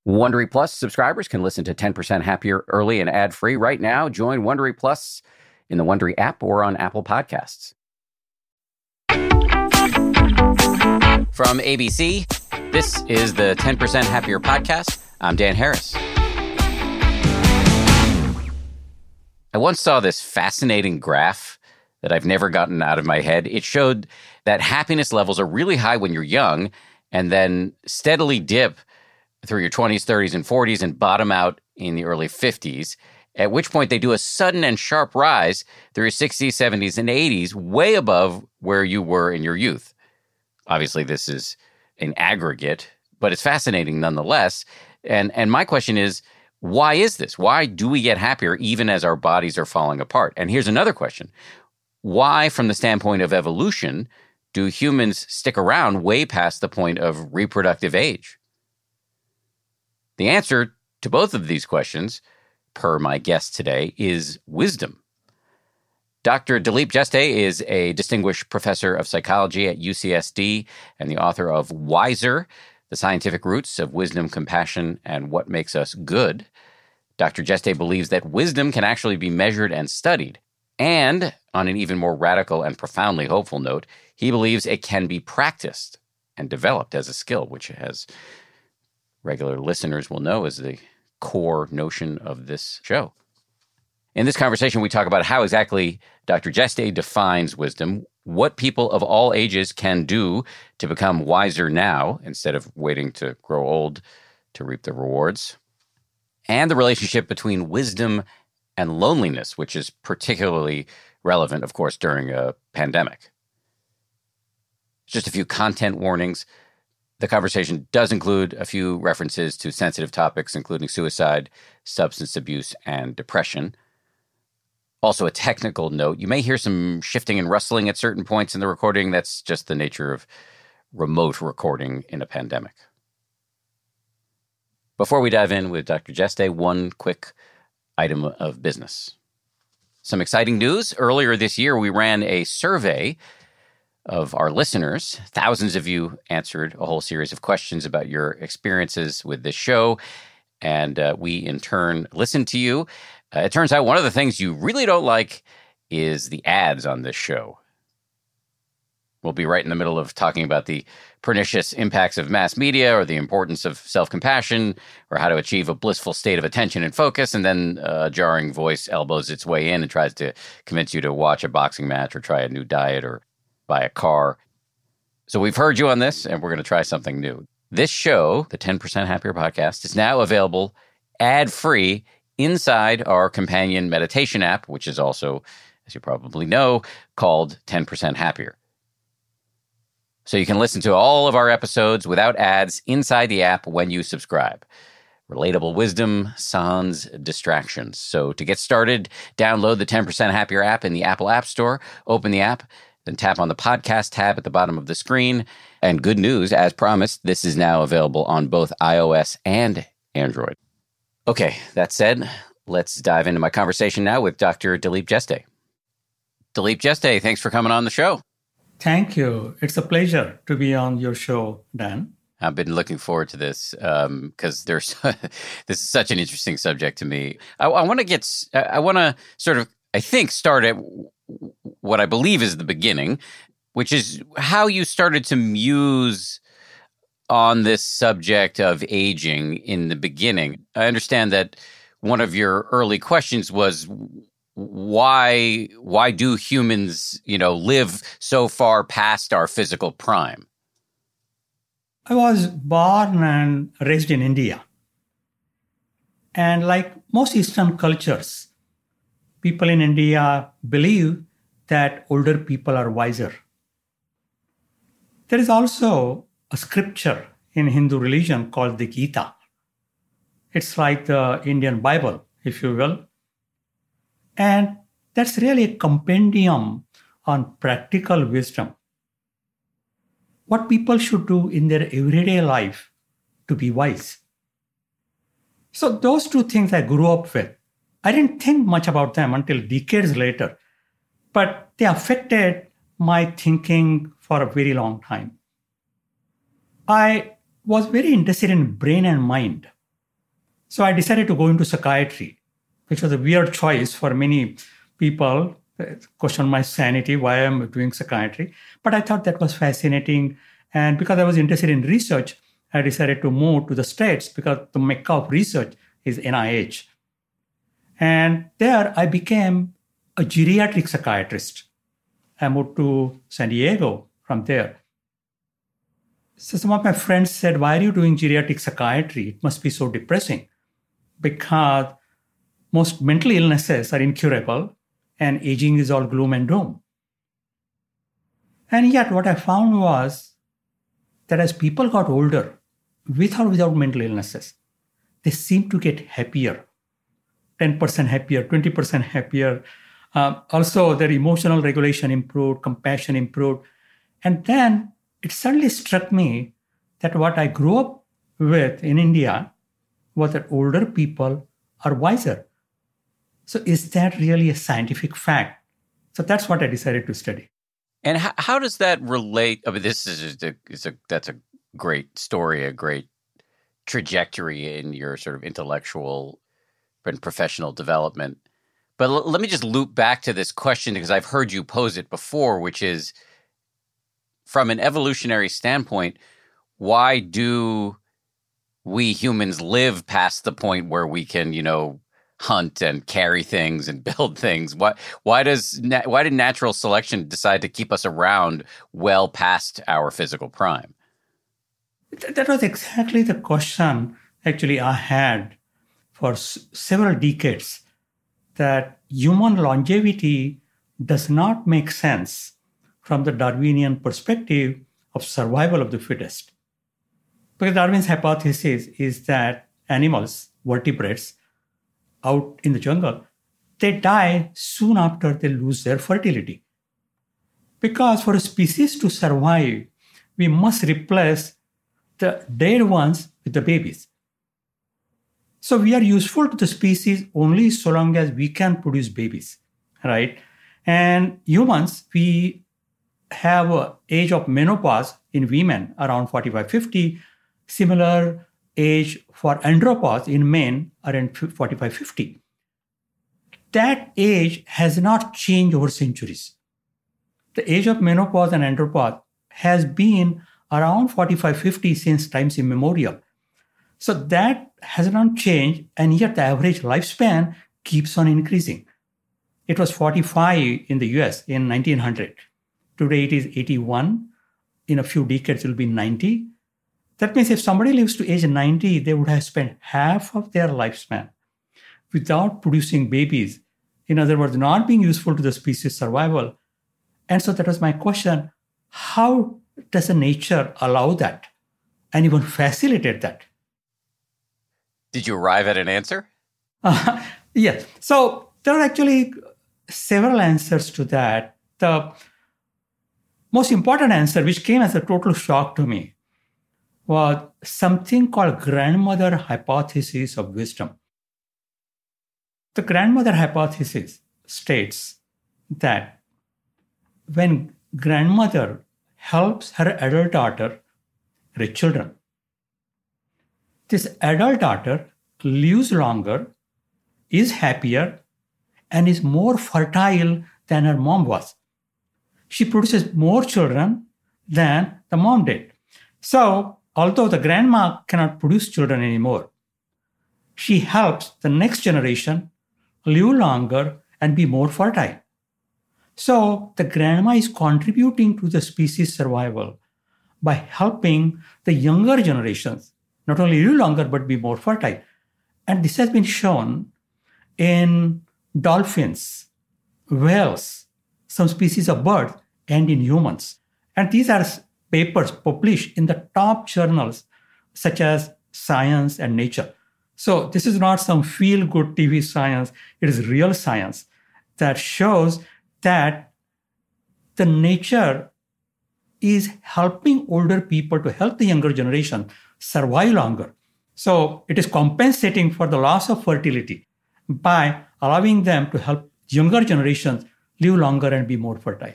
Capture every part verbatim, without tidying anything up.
Wondery Plus subscribers can listen to ten percent Happier early and ad-free right now. Join Wondery Plus in the Wondery app or on Apple Podcasts. From A B C, this is the ten percent Happier podcast. I'm Dan Harris. I once saw this fascinating graph that I've never gotten out of my head. It showed that happiness levels are really high when you're young and then steadily dip through your twenties, thirties, and forties and bottom out in the early fifties, at which point they do a sudden and sharp rise through your sixties, seventies, and eighties, way above where you were in your youth. Obviously, this is an aggregate, but it's fascinating nonetheless. And, and my question is, why is this? Why do we get happier even as our bodies are falling apart? And here's another question. Why, from the standpoint of evolution, do humans stick around way past the point of reproductive age? The answer to both of these questions, per my guest today, is wisdom. Doctor Dilip Jeste is a distinguished professor of psychology at U C S D and the author of Wiser, The Scientific Roots of Wisdom, Compassion, and What Makes Us Good. Doctor Jeste believes that wisdom can actually be measured and studied. And, on an even more radical and profoundly hopeful note, he believes it can be practiced and developed as a skill, which has regular listeners will know is the core notion of this show. In this conversation, we talk about how exactly Doctor Jeste defines wisdom, what people of all ages can do to become wiser now instead of waiting to grow old to reap the rewards, and the relationship between wisdom and loneliness, which is particularly relevant, of course, during a pandemic. Just a few content warnings. The conversation does include a few references to sensitive topics, including suicide, substance abuse, and depression. Also, a technical note. You may hear some shifting and rustling at certain points in the recording. That's just the nature of remote recording in a pandemic. Before we dive in with Doctor Jeste, one quick item of business. Some exciting news. Earlier this year, we ran a survey of our listeners. Thousands of you answered a whole series of questions about your experiences with this show, and uh, we, in turn, listened to you. Uh, it turns out one of the things you really don't like is the ads on this show. We'll be right in the middle of talking about the pernicious impacts of mass media or the importance of self-compassion or how to achieve a blissful state of attention and focus, and then a jarring voice elbows its way in and tries to convince you to watch a boxing match or try a new diet or buy a car. So we've heard you on this, and we're going to try something new. This show, the ten percent Happier podcast, is now available ad-free inside our companion meditation app, which is also, as you probably know, called ten percent Happier. So you can listen to all of our episodes without ads inside the app when you subscribe. Relatable wisdom, sans distractions. So to get started, download the ten percent Happier app in the Apple App Store, open the app, then tap on the podcast tab at the bottom of the screen. And good news, as promised, this is now available on both iOS and Android. Okay, that said, let's dive into my conversation now with Doctor Dilip Jeste. Dilip Jeste, thanks for coming on the show. Thank you. It's a pleasure to be on your show, Dan. I've been looking forward to this um, because there's this is such an interesting subject to me. I, I want to get, I want to sort of, I think, start at what I believe is the beginning, which is how you started to muse on this subject of aging in the beginning. I understand that one of your early questions was why why do humans, you know, live so far past our physical prime? I was born and raised in India. And like most Eastern cultures, people in India believe that older people are wiser. There is also a scripture in Hindu religion called the Gita. It's like the Indian Bible, if you will. And that's really a compendium on practical wisdom. What people should do in their everyday life to be wise. So those two things I grew up with. I didn't think much about them until decades later, but they affected my thinking for a very long time. I was very interested in brain and mind. So I decided to go into psychiatry, which was a weird choice for many people. Question my sanity, why I'm doing psychiatry. But I thought that was fascinating. And because I was interested in research, I decided to move to the States because the mecca of research is N I H. And there I became a geriatric psychiatrist. I moved to San Diego from there. So some of my friends said, why are you doing geriatric psychiatry? It must be so depressing because most mental illnesses are incurable and aging is all gloom and doom. And yet what I found was that as people got older, with or without mental illnesses, they seemed to get happier, ten percent happier, twenty percent happier. Uh, also, their emotional regulation improved, compassion improved. And then it suddenly struck me that what I grew up with in India was that older people are wiser. So is that really a scientific fact? So that's what I decided to study. And how, how does that relate? I mean, this is just a, it's a that's a great story, a great trajectory in your sort of intellectual and professional development. But l- let me just loop back to this question because I've heard you pose it before, which is, from an evolutionary standpoint, why do we humans live past the point where we can, you know, hunt and carry things and build things? Why why does why did natural selection decide to keep us around well past our physical prime? That was exactly the question actually I had for s- several decades, that human longevity does not make sense from the Darwinian perspective of survival of the fittest. Because Darwin's hypothesis is that animals, vertebrates, out in the jungle, they die soon after they lose their fertility. Because for a species to survive, we must replace the dead ones with the babies. So we are useful to the species only so long as we can produce babies, right? And humans, we have an age of menopause in women around forty-five, fifty. Similar age for andropause in men around forty-five, fifty. That age has not changed over centuries. The age of menopause and andropause has been around forty-five, fifty since times immemorial. So that has not changed, and yet the average lifespan keeps on increasing. It was forty-five in the U S in nineteen hundred. Today it is eighty-one. In a few decades it will be ninety. That means if somebody lives to age ninety, they would have spent half of their lifespan without producing babies. In other words, not being useful to the species survival. And so that was my question. How does nature allow that and even facilitate that? Did you arrive at an answer? Uh, yes. So there are actually several answers to that. The most important answer, which came as a total shock to me, was something called grandmother hypothesis of wisdom. The grandmother hypothesis states that when grandmother helps her adult daughter raise children, this adult daughter lives longer, is happier, and is more fertile than her mom was. She produces more children than the mom did. So, although the grandma cannot produce children anymore, she helps the next generation live longer and be more fertile. So, the grandma is contributing to the species survival by helping the younger generations not only live longer but be more fertile. And this has been shown in dolphins, whales, some species of birds, and in humans. And these are papers published in the top journals such as Science and Nature. So this is not some feel-good T V science. It is real science that shows that the nature is helping older people to help the younger generation survive longer. So it is compensating for the loss of fertility by allowing them to help younger generations live longer and be more fertile.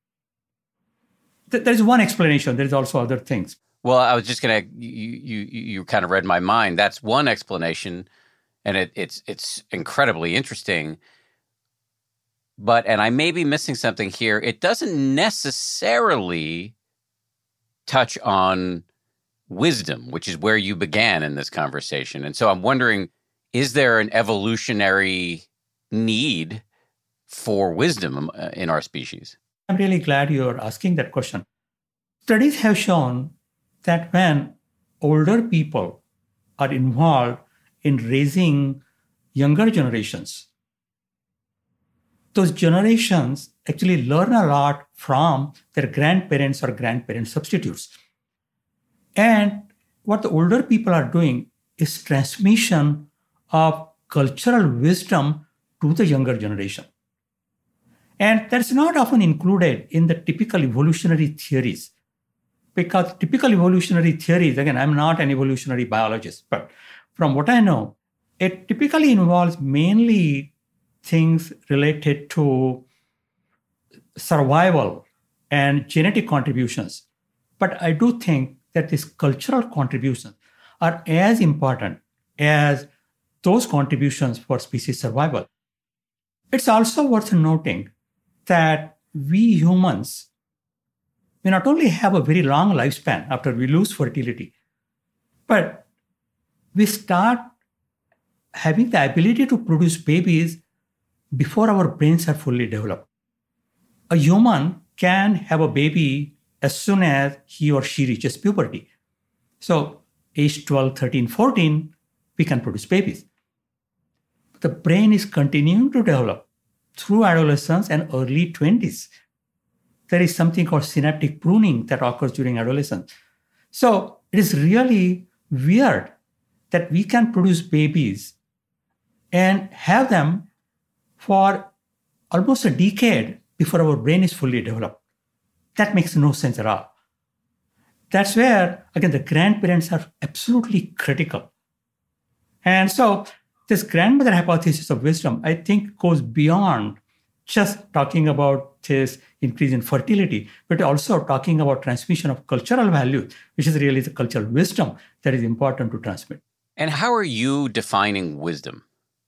There is one explanation. There is also other things. Well, I was just going to, you, you, you kind of read my mind. That's one explanation. and it, it's it's incredibly interesting. But, and I may be missing something here, it doesn't necessarily touch on wisdom, which is where you began in this conversation. And so I'm wondering, is there an evolutionary need for wisdom in our species? I'm really glad you're asking that question. Studies have shown that when older people are involved in raising younger generations, those generations actually learn a lot from their grandparents or grandparent substitutes. And what the older people are doing is transmission of cultural wisdom to the younger generation. And that's not often included in the typical evolutionary theories. Because typical evolutionary theories, again, I'm not an evolutionary biologist, but from what I know, it typically involves mainly things related to survival and genetic contributions. But I do think that these cultural contributions are as important as those contributions for species survival. It's also worth noting that we humans, we not only have a very long lifespan after we lose fertility, but we start having the ability to produce babies before our brains are fully developed. A human can have a baby as soon as he or she reaches puberty. So age twelve, thirteen, fourteen, we can produce babies. The brain is continuing to develop through adolescence and early twenties. There is something called synaptic pruning that occurs during adolescence. So it is really weird that we can produce babies and have them for almost a decade before our brain is fully developed. That makes no sense at all. That's where, again, the grandparents are absolutely critical. And so this grandmother hypothesis of wisdom, I think, goes beyond just talking about this increase in fertility, but also talking about transmission of cultural values, which is really the cultural wisdom that is important to transmit. And how are you defining wisdom?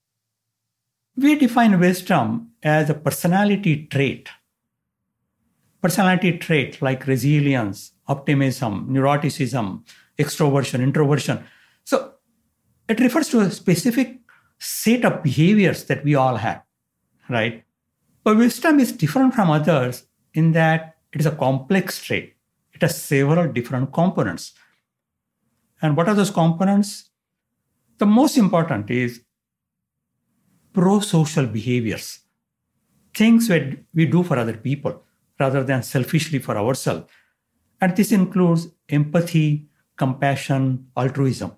We define wisdom as a personality trait. Personality trait like resilience, optimism, neuroticism, extroversion, introversion. So it refers to a specific set of behaviors that we all have, right? But wisdom is different from others in that it is a complex trait. It has several different components. And what are those components? The most important is pro-social behaviors, things that we do for other people rather than selfishly for ourselves. And this includes empathy, compassion, altruism.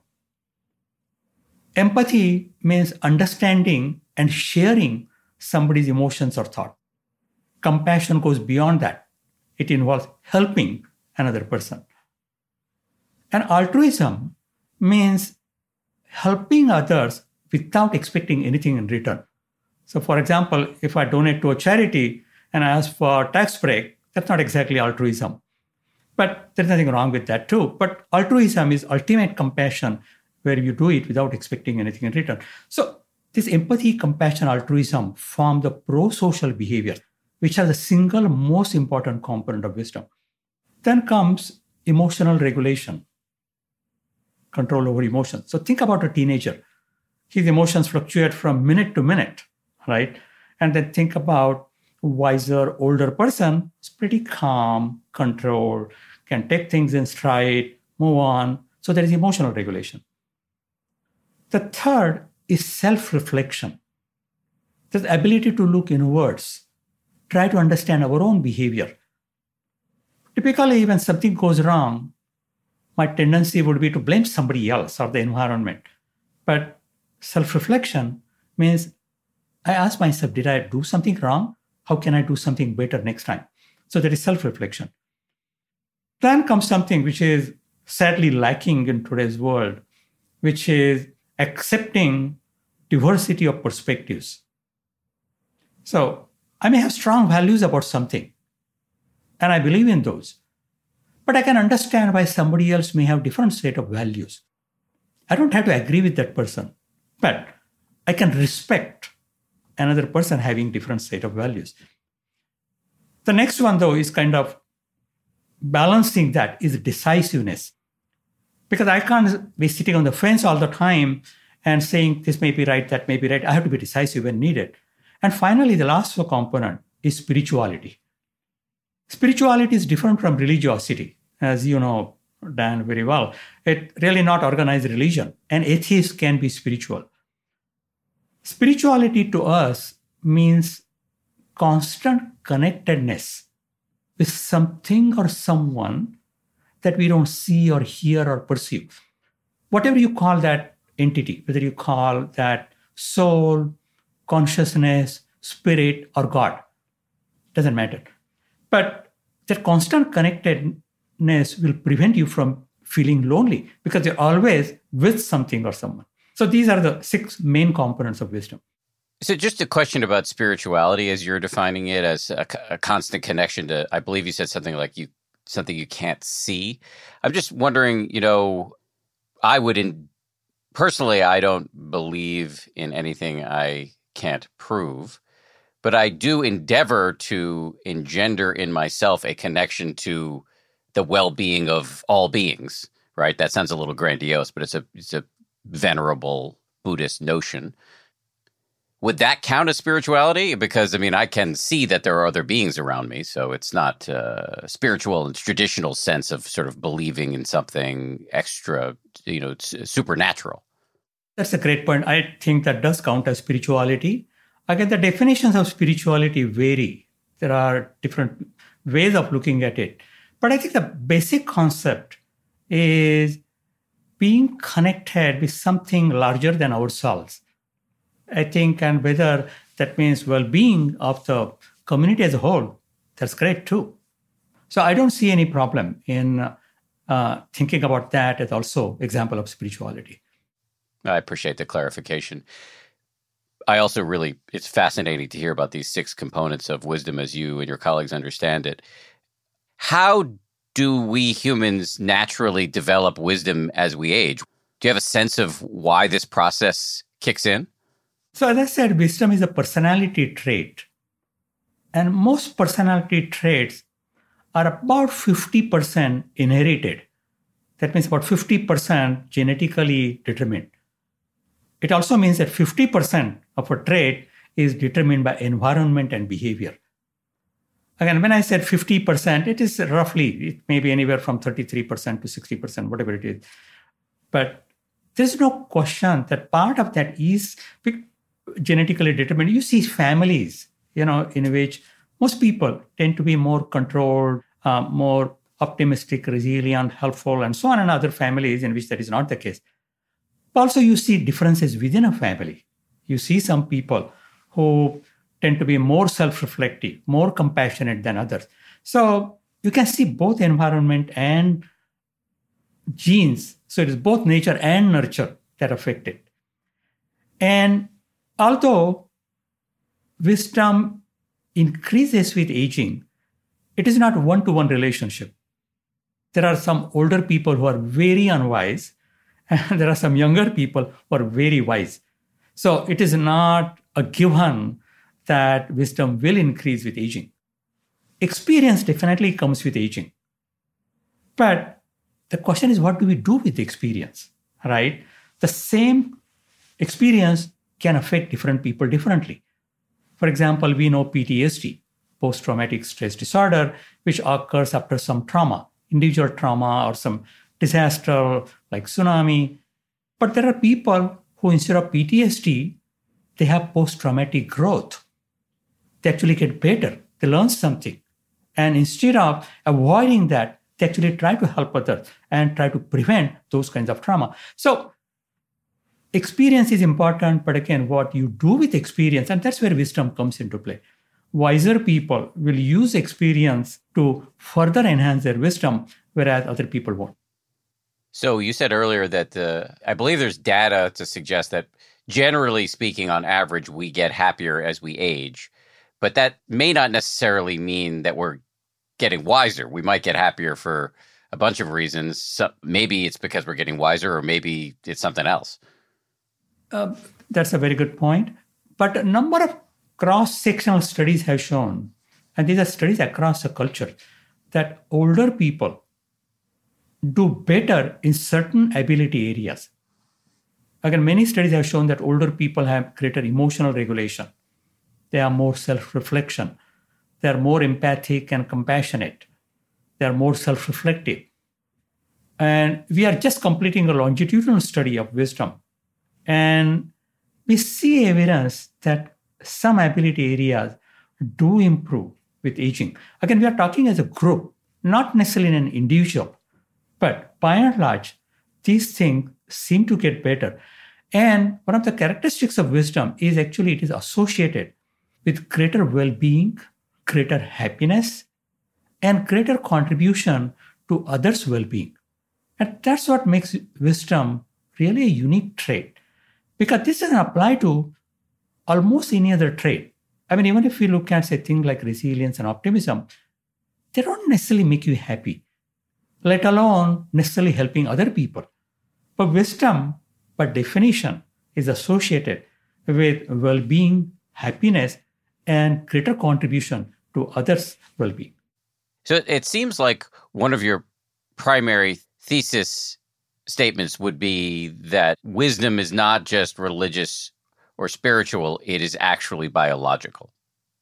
Empathy means understanding and sharing somebody's emotions or thought. Compassion goes beyond that. It involves helping another person. And altruism means helping others without expecting anything in return. So for example, if I donate to a charity and I ask for a tax break, that's not exactly altruism. But there's nothing wrong with that too. But altruism is ultimate compassion where you do it without expecting anything in return. So this empathy, compassion, altruism form the pro-social behavior, which are the single most important component of wisdom. Then comes emotional regulation, control over emotions. So think about a teenager. His emotions fluctuate from minute to minute, right? And then think about a wiser, older person who's pretty calm, controlled, can take things in stride, move on. So there is emotional regulation. The third is self-reflection. The ability to look inwards, try to understand our own behavior. Typically, when something goes wrong, my tendency would be to blame somebody else or the environment. But self-reflection means I ask myself, did I do something wrong? How can I do something better next time? So there is self-reflection. Then comes something which is sadly lacking in today's world, which is accepting diversity of perspectives. So I may have strong values about something, and I believe in those. But I can understand why somebody else may have different set of values. I don't have to agree with that person, but I can respect another person having different set of values. The next one, though, is kind of balancing that is decisiveness. Because I can't be sitting on the fence all the time and saying this may be right, that may be right. I have to be decisive when needed. And finally, the last component is spirituality. Spirituality is different from religiosity, as you know, Dan, very well. It really not organized religion. An atheist can be spiritual. Spirituality to us means constant connectedness with something or someone that we don't see or hear or perceive. Whatever you call that entity, whether you call that soul, consciousness, spirit, or God, doesn't matter. But that constant connectedness will prevent you from feeling lonely because you're always with something or someone. So these are the six main components of wisdom. So just a question about spirituality as you're defining it as a, a constant connection to, I believe you said something like you something you can't see. I'm just wondering, you know, I would, in, personally, I don't believe in anything I can't prove, but I do endeavor to engender in myself a connection to the well-being of all beings, right? That sounds a little grandiose, but it's a it's a venerable Buddhist notion. Would that count as spirituality? Because, I mean, I can see that there are other beings around me, so it's not uh, spiritual in the traditional sense of sort of believing in something extra, you know, supernatural. That's a great point. I think that does count as spirituality. Again, the definitions of spirituality vary. There are different ways of looking at it. But I think the basic concept is being connected with something larger than ourselves. I think, and whether that means well-being of the community as a whole, that's great too. So I don't see any problem in uh, thinking about that as also example of spirituality. I appreciate the clarification. I also really, it's fascinating to hear about these six components of wisdom as you and your colleagues understand it. How do we humans naturally develop wisdom as we age? Do you have a sense of why this process kicks in? So as I said, wisdom is a personality trait. And most personality traits are about fifty percent inherited. That means about fifty percent genetically determined. It also means that fifty percent of a trait is determined by environment and behavior. Again, when I said fifty percent, it is roughly, it may be anywhere from thirty-three percent to sixty percent, whatever it is. But there's no question that part of that is genetically determined. You see families, you know, in which most people tend to be more controlled, uh, more optimistic, resilient, helpful, and so on, and other families in which that is not the case. But also you see differences within a family. You see some people who tend to be more self-reflective, more compassionate than others. So you can see both environment and genes. So it is both nature and nurture that affect it. And although wisdom increases with aging, it is not one-to-one relationship. There are some older people who are very unwise, and there are some younger people who are very wise. So it is not a given that wisdom will increase with aging. Experience definitely comes with aging. But the question is, what do we do with the experience, right? The same experience can affect different people differently. For example, we know P T S D, post-traumatic stress disorder, which occurs after some trauma, individual trauma or some disaster like tsunami. But there are people who, instead of P T S D, they have post-traumatic growth. They actually get better. They learn something. And instead of avoiding that, they actually try to help others and try to prevent those kinds of trauma. So experience is important, but again, what you do with experience, and that's where wisdom comes into play. Wiser people will use experience to further enhance their wisdom, whereas other people won't. So you said earlier that uh, I believe there's data to suggest that generally speaking, on average, we get happier as we age. But that may not necessarily mean that we're getting wiser. We might get happier for a bunch of reasons. So maybe it's because we're getting wiser, or maybe it's something else. Uh, that's a very good point. But a number of cross-sectional studies have shown, and these are studies across the culture, that older people do better in certain ability areas. Again, many studies have shown that older people have greater emotional regulation. They are more self-reflection. They are more empathic and compassionate. They are more self-reflective. And we are just completing a longitudinal study of wisdom. And we see evidence that some ability areas do improve with aging. Again, we are talking as a group, not necessarily an individual. But by and large, these things seem to get better. And one of the characteristics of wisdom is actually it is associated with greater well-being, greater happiness, and greater contribution to others' well-being. And that's what makes wisdom really a unique trait, because this doesn't apply to almost any other trait. I mean, even if we look at, say, things like resilience and optimism, they don't necessarily make you happy, let alone necessarily helping other people. But wisdom, by definition, is associated with well-being, happiness, and greater contribution to others' well-being. So it seems like one of your primary thesis statements would be that wisdom is not just religious or spiritual, it is actually biological.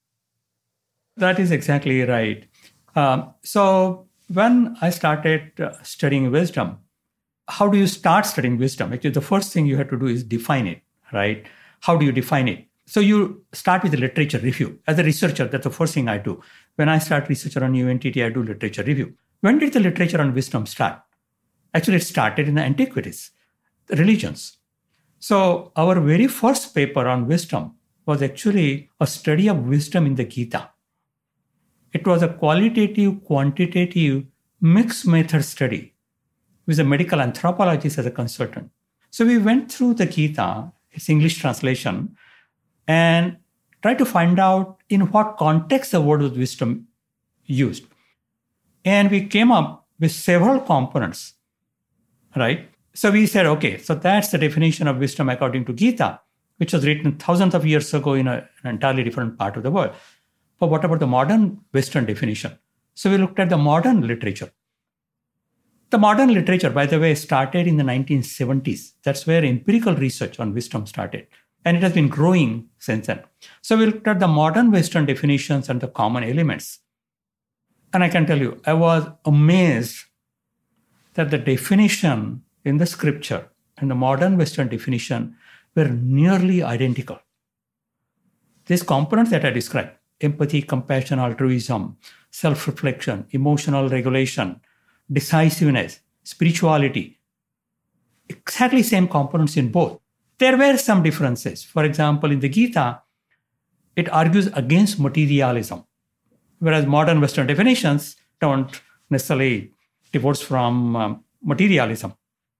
That is exactly right. Um, so when I started uh, studying wisdom, how do you start studying wisdom? Actually, the first thing you have to do is define it, right? How do you define it? So you start with a literature review. As a researcher, that's the first thing I do. When I start research on new entity, I do literature review. When did the literature on wisdom start? Actually, it started in the antiquities, the religions. So our very first paper on wisdom was actually a study of wisdom in the Gita. It was a qualitative, quantitative, mixed method study with a medical anthropologist as a consultant. So we went through the Gita, its English translation, and tried to find out in what context the word of wisdom used. And we came up with several components, right? So we said, okay, so that's the definition of wisdom according to Gita, which was written thousands of years ago in a, an entirely different part of the world. But what about the modern Western definition? So we looked at the modern literature. The modern literature, by the way, started in the nineteen seventies. That's where empirical research on wisdom started. And it has been growing since then. So we looked at the modern Western definitions and the common elements. And I can tell you, I was amazed that the definition in the scripture and the modern Western definition were nearly identical. These components that I described, empathy, compassion, altruism, self-reflection, emotional regulation, decisiveness, spirituality, exactly same components in both. There were some differences. For example, in the Gita, it argues against materialism, whereas modern Western definitions don't necessarily divorce from um, materialism.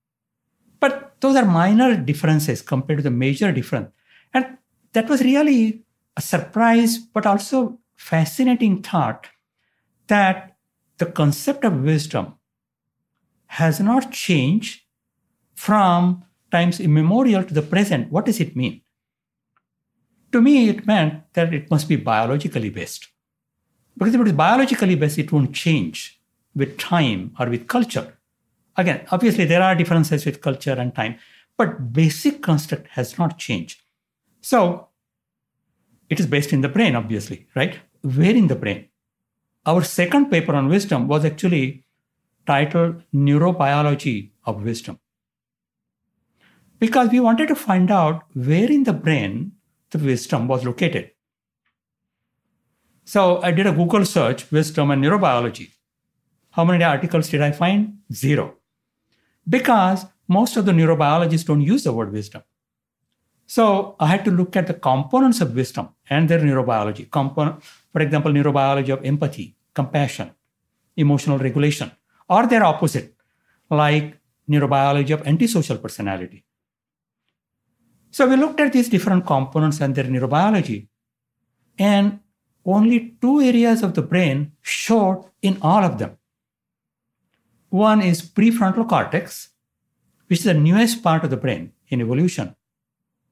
But those are minor differences compared to the major difference. And that was really a surprise, but also fascinating thought that the concept of wisdom has not changed from times immemorial to the present. What does it mean? To me, it meant that it must be biologically based. Because if it is biologically based, it won't change with time or with culture. Again, obviously, there are differences with culture and time, but basic construct has not changed. So it is based in the brain, obviously, right? Where in the brain? Our second paper on wisdom was actually titled Neurobiology of Wisdom, because we wanted to find out where in the brain the wisdom was located. So I did a Google search, wisdom and neurobiology. How many articles did I find? Zero. Because most of the neurobiologists don't use the word wisdom. So I had to look at the components of wisdom and their neurobiology. Component, for example, neurobiology of empathy, compassion, emotional regulation, or their opposite, like neurobiology of antisocial personality. So we looked at these different components and their neurobiology, and only two areas of the brain showed in all of them. One is prefrontal cortex, which is the newest part of the brain in evolution.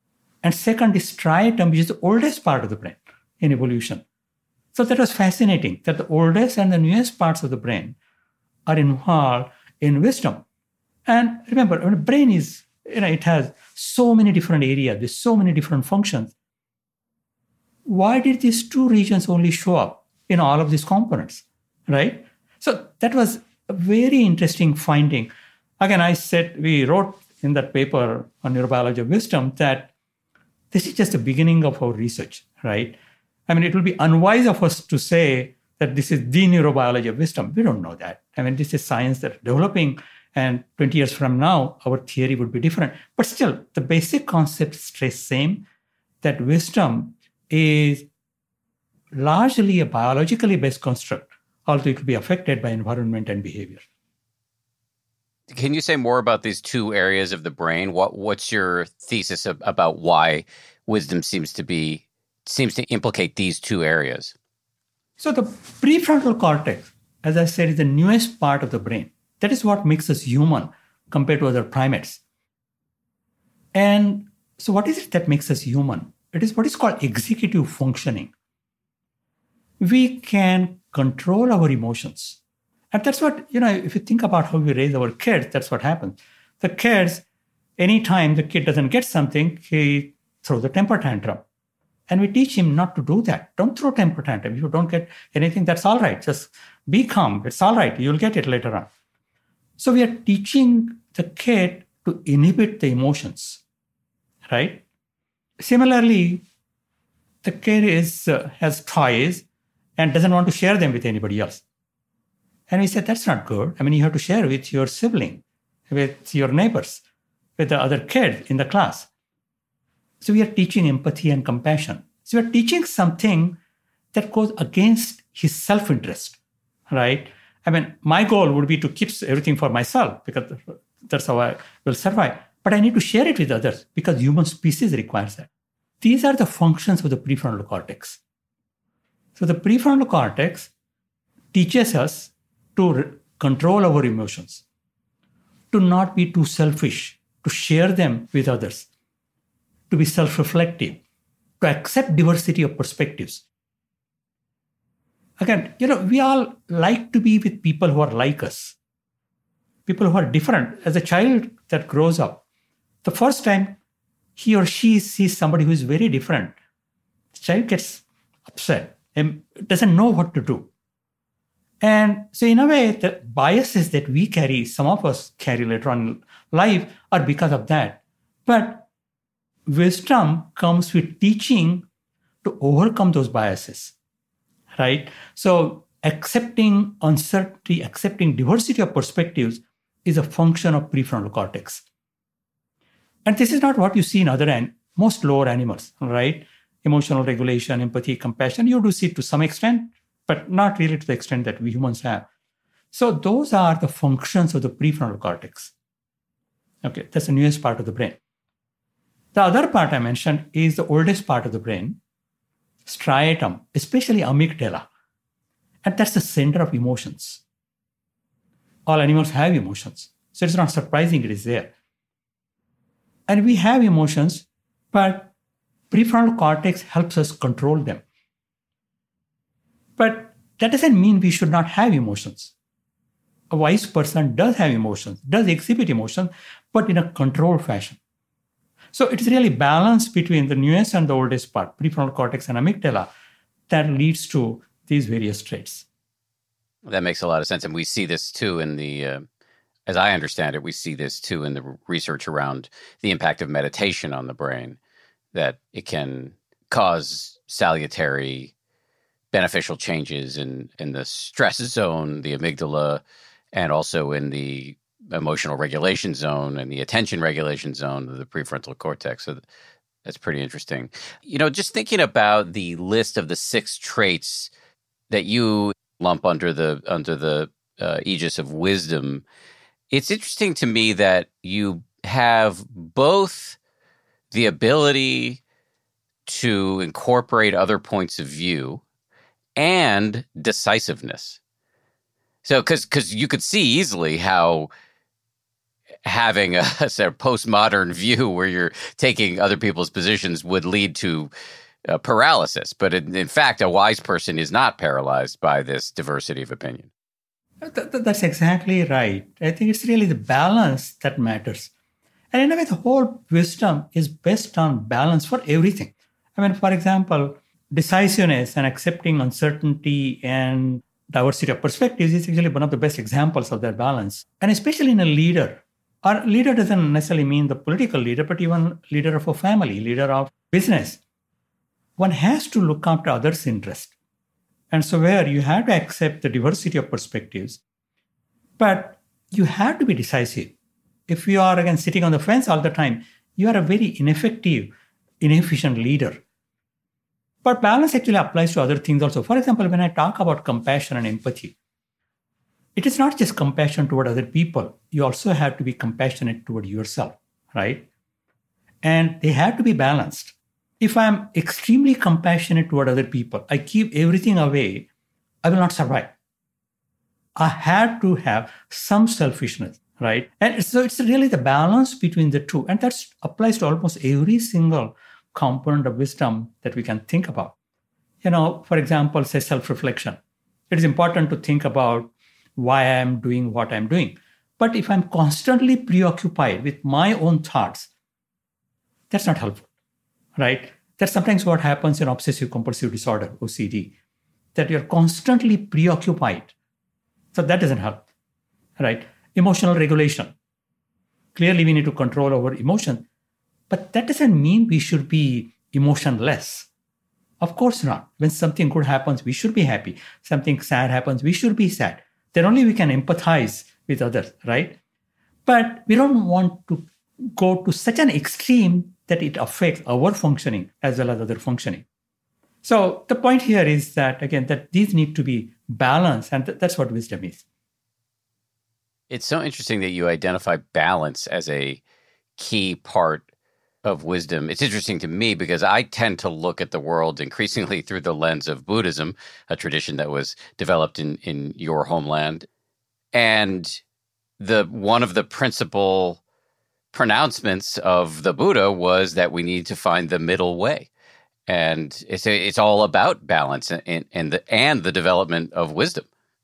And second is striatum, which is the oldest part of the brain in evolution. So that was fascinating that the oldest and the newest parts of the brain are involved in wisdom. And remember, when the brain is, you know, it has so many different areas with so many different functions. Why did these two regions only show up in all of these components, right? So that was a very interesting finding. Again, I said, we wrote in that paper on neurobiology of wisdom that this is just the beginning of our research, right? I mean, it will be unwise of us to say that this is the neurobiology of wisdom. We don't know that. I mean, this is science that's developing, and twenty years from now, our theory would be different. But still, the basic concept stays same, that wisdom is largely a biologically based construct, although it will be affected by environment and behavior. Can you say more about these two areas of the brain? What What's your thesis of, about why wisdom seems to be seems to implicate these two areas? So the prefrontal cortex, as I said, is the newest part of the brain. That is what makes us human compared to other primates. And so what is it that makes us human? It is what is called executive functioning. We can control our emotions. And that's what, you know, if you think about how we raise our kids, that's what happens. The kids, anytime the kid doesn't get something, he throws a temper tantrum. And we teach him not to do that. Don't throw temper tantrum. If you don't get anything, that's all right. Just be calm. It's all right. You'll get it later on. So we are teaching the kid to inhibit the emotions, right? Similarly, the kid is uh, has toys and doesn't want to share them with anybody else. And we said, that's not good. I mean, you have to share with your sibling, with your neighbors, with the other kid in the class. So we are teaching empathy and compassion. So we are teaching something that goes against his self-interest, right? I mean, my goal would be to keep everything for myself because that's how I will survive. But I need to share it with others because human species requires that. These are the functions of the prefrontal cortex. So the prefrontal cortex teaches us to re- control our emotions, to not be too selfish, to share them with others, to be self-reflective, to accept diversity of perspectives. Again, you know, we all like to be with people who are like us, people who are different. As a child that grows up, the first time he or she sees somebody who is very different, the child gets upset and doesn't know what to do. And so in a way, the biases that we carry, some of us carry later on in life, are because of that. But wisdom comes with teaching to overcome those biases, right? So accepting uncertainty, accepting diversity of perspectives is a function of prefrontal cortex. And this is not what you see in other and most lower animals, right? Emotional regulation, empathy, compassion, you do see it to some extent, but not really to the extent that we humans have. So those are the functions of the prefrontal cortex. Okay, that's the newest part of the brain. The other part I mentioned is the oldest part of the brain, striatum, especially amygdala. And that's the center of emotions. All animals have emotions. So it's not surprising it is there. And we have emotions, but prefrontal cortex helps us control them. But that doesn't mean we should not have emotions. A wise person does have emotions, does exhibit emotions, but in a controlled fashion. So it's really balance between the newest and the oldest part, prefrontal cortex and amygdala, that leads to these various traits. That makes a lot of sense. And we see this too in the, uh, as I understand it, we see this too in the research around the impact of meditation on the brain, that it can cause salutary beneficial changes in, in the stress zone, the amygdala, and also in the emotional regulation zone and the attention regulation zone of the prefrontal cortex. So that's pretty interesting. You know, just thinking about the list of the six traits that you lump under the under the uh, aegis of wisdom, it's interesting to me that you have both the ability to incorporate other points of view and decisiveness. So, because because you could see easily how having a, a sort of postmodern view where you're taking other people's positions would lead to uh, paralysis. But in, in fact, a wise person is not paralyzed by this diversity of opinion. Th- th- that's exactly right. I think it's really the balance that matters. And in a way, the whole wisdom is based on balance for everything. I mean, for example, decisiveness and accepting uncertainty and diversity of perspectives is actually one of the best examples of that balance. And especially in a leader. Our leader doesn't necessarily mean the political leader, but even leader of a family, leader of business. One has to look after others' interest. And so where you have to accept the diversity of perspectives, but you have to be decisive. If you are, again, sitting on the fence all the time, you are a very ineffective, inefficient leader. But balance actually applies to other things also. For example, when I talk about compassion and empathy, it is not just compassion toward other people. You also have to be compassionate toward yourself, right? And they have to be balanced. If I'm extremely compassionate toward other people, I keep everything away, I will not survive. I have to have some selfishness, right? And so it's really the balance between the two. And that applies to almost every single component of wisdom that we can think about. You know, for example, say self-reflection. It is important to think about why I am doing what I'm doing. But if I'm constantly preoccupied with my own thoughts, that's not helpful, right? That's sometimes what happens in obsessive compulsive disorder, O C D, that you're constantly preoccupied. So that doesn't help, right? Emotional regulation. Clearly, we need to control our emotion, but that doesn't mean we should be emotionless. Of course not. When something good happens, we should be happy. Something sad happens, we should be sad. Then only we can empathize with others, right? But we don't want to go to such an extreme that it affects our functioning as well as other functioning. So the point here is that, again, that these need to be balanced, and th- that's what wisdom is. It's so interesting that you identify balance as a key part of wisdom. It's interesting to me because I tend to look at the world increasingly through the lens of Buddhism, a tradition that was developed in, in your homeland. And the one of the principal pronouncements of the Buddha was that we need to find the middle way. And it's it's all about balance and, and, the, and the development of wisdom.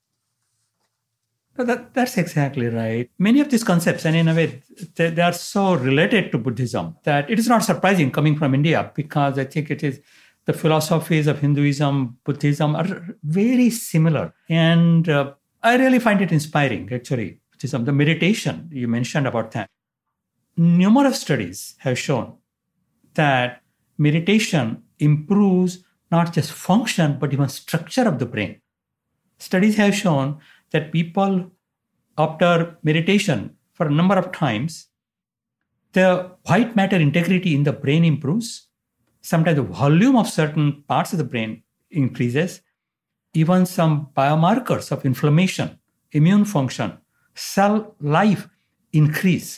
That, that's exactly right. Many of these concepts, and in a way, they, they are so related to Buddhism that it is not surprising coming from India, because I think it is the philosophies of Hinduism, Buddhism are very similar. And uh, I really find it inspiring, actually. Buddhism, the meditation you mentioned about that. Numerous studies have shown that meditation improves not just function, but even structure of the brain. Studies have shown that people, after meditation for a number of times, the white matter integrity in the brain improves. Sometimes the volume of certain parts of the brain increases. Even some biomarkers of inflammation, immune function, cell life increase.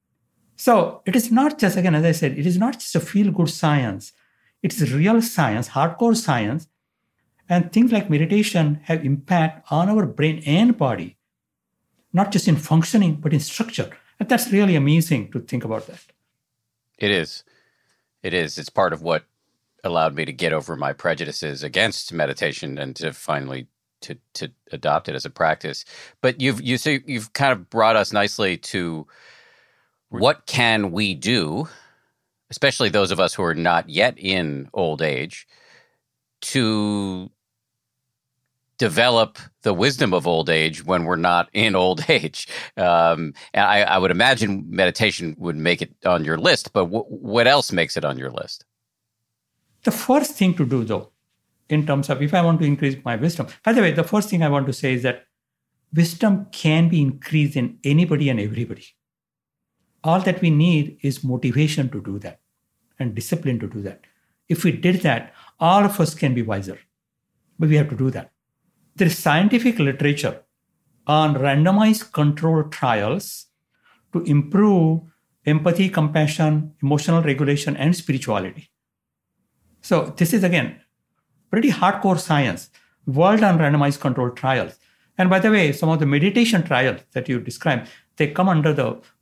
So it is not just, again, as I said, it is not just a feel-good science. It's real science, hardcore science. And things like meditation have impact on our brain and body, not just in functioning, but in structure. And that's really amazing to think about that. It is. It is. It's part of what allowed me to get over my prejudices against meditation and to finally to to adopt it as a practice. But you've you so you've kind of brought us nicely to what can we do, especially those of us who are not yet in old age, to develop the wisdom of old age when we're not in old age. Um, and I, I would imagine meditation would make it on your list, but w- what else makes it on your list? The first thing to do, though, in terms of if I want to increase my wisdom, by the way, the first thing I want to say is that wisdom can be increased in anybody and everybody. All that we need is motivation to do that and discipline to do that. If we did that, all of us can be wiser. But we have to do that. There is scientific literature on randomized controlled trials to improve empathy, compassion, emotional regulation, and spirituality. So this is, again, pretty hardcore science, world on randomized controlled trials. And by the way, some of the meditation trials that you described, they come under the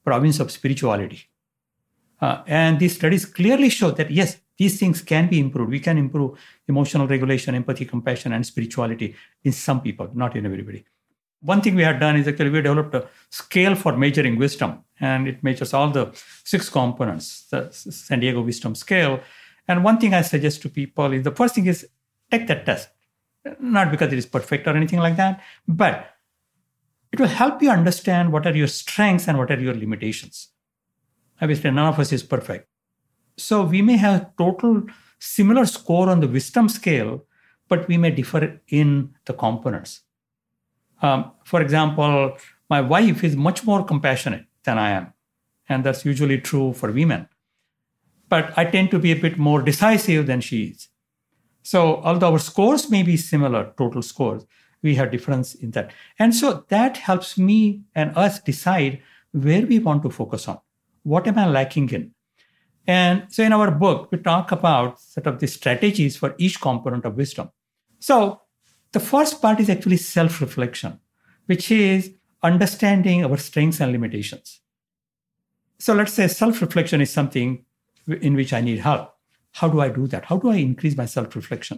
province of spirituality. Uh, and these studies clearly show that, yes, these things can be improved. We can improve emotional regulation, empathy, compassion, and spirituality in some people, not in everybody. One thing we had done is actually we developed a scale for measuring wisdom, and it measures all the six components, the San Diego Wisdom Scale. And one thing I suggest to people is the first thing is take that test. Not because it is perfect or anything like that, but it will help you understand what are your strengths and what are your limitations. Obviously, none of us is perfect. So we may have total similar score on the wisdom scale, but we may differ in the components. Um, for example, my wife is much more compassionate than I am. And that's usually true for women. But I tend to be a bit more decisive than she is. So although our scores may be similar, total scores, we have difference in that. And so that helps me and us decide where we want to focus on. What am I lacking in? And so in our book, we talk about sort of the strategies for each component of wisdom. So the first part is actually self-reflection, which is understanding our strengths and limitations. So let's say self-reflection is something in which I need help. How do I do that? How do I increase my self-reflection?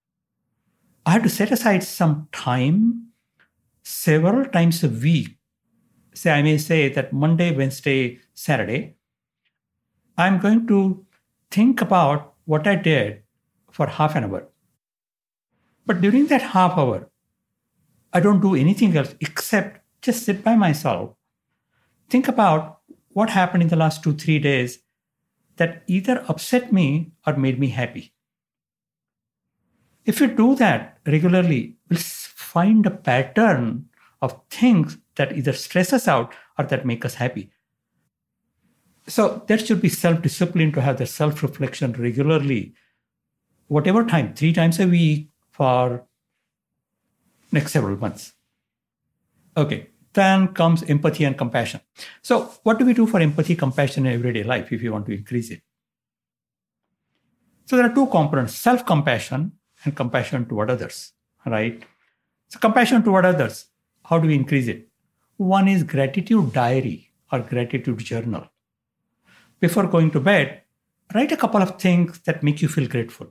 I have to set aside some time, several times a week. Say, I may say that Monday, Wednesday, Saturday, I'm going to think about what I did for half an hour. But during that half hour, I don't do anything else except just sit by myself, think about what happened in the last two, three days that either upset me or made me happy. If you do that regularly, we'll find a pattern of things that either stress us out or that make us happy. So that should be self-discipline to have the self-reflection regularly, whatever time, three times a week for next several months. Okay, then comes empathy and compassion. So what do we do for empathy, compassion in everyday life if you want to increase it? So there are two components, self-compassion and compassion toward others, right? So compassion toward others, how do we increase it? One is gratitude diary or gratitude journal. Before going to bed, write a couple of things that make you feel grateful.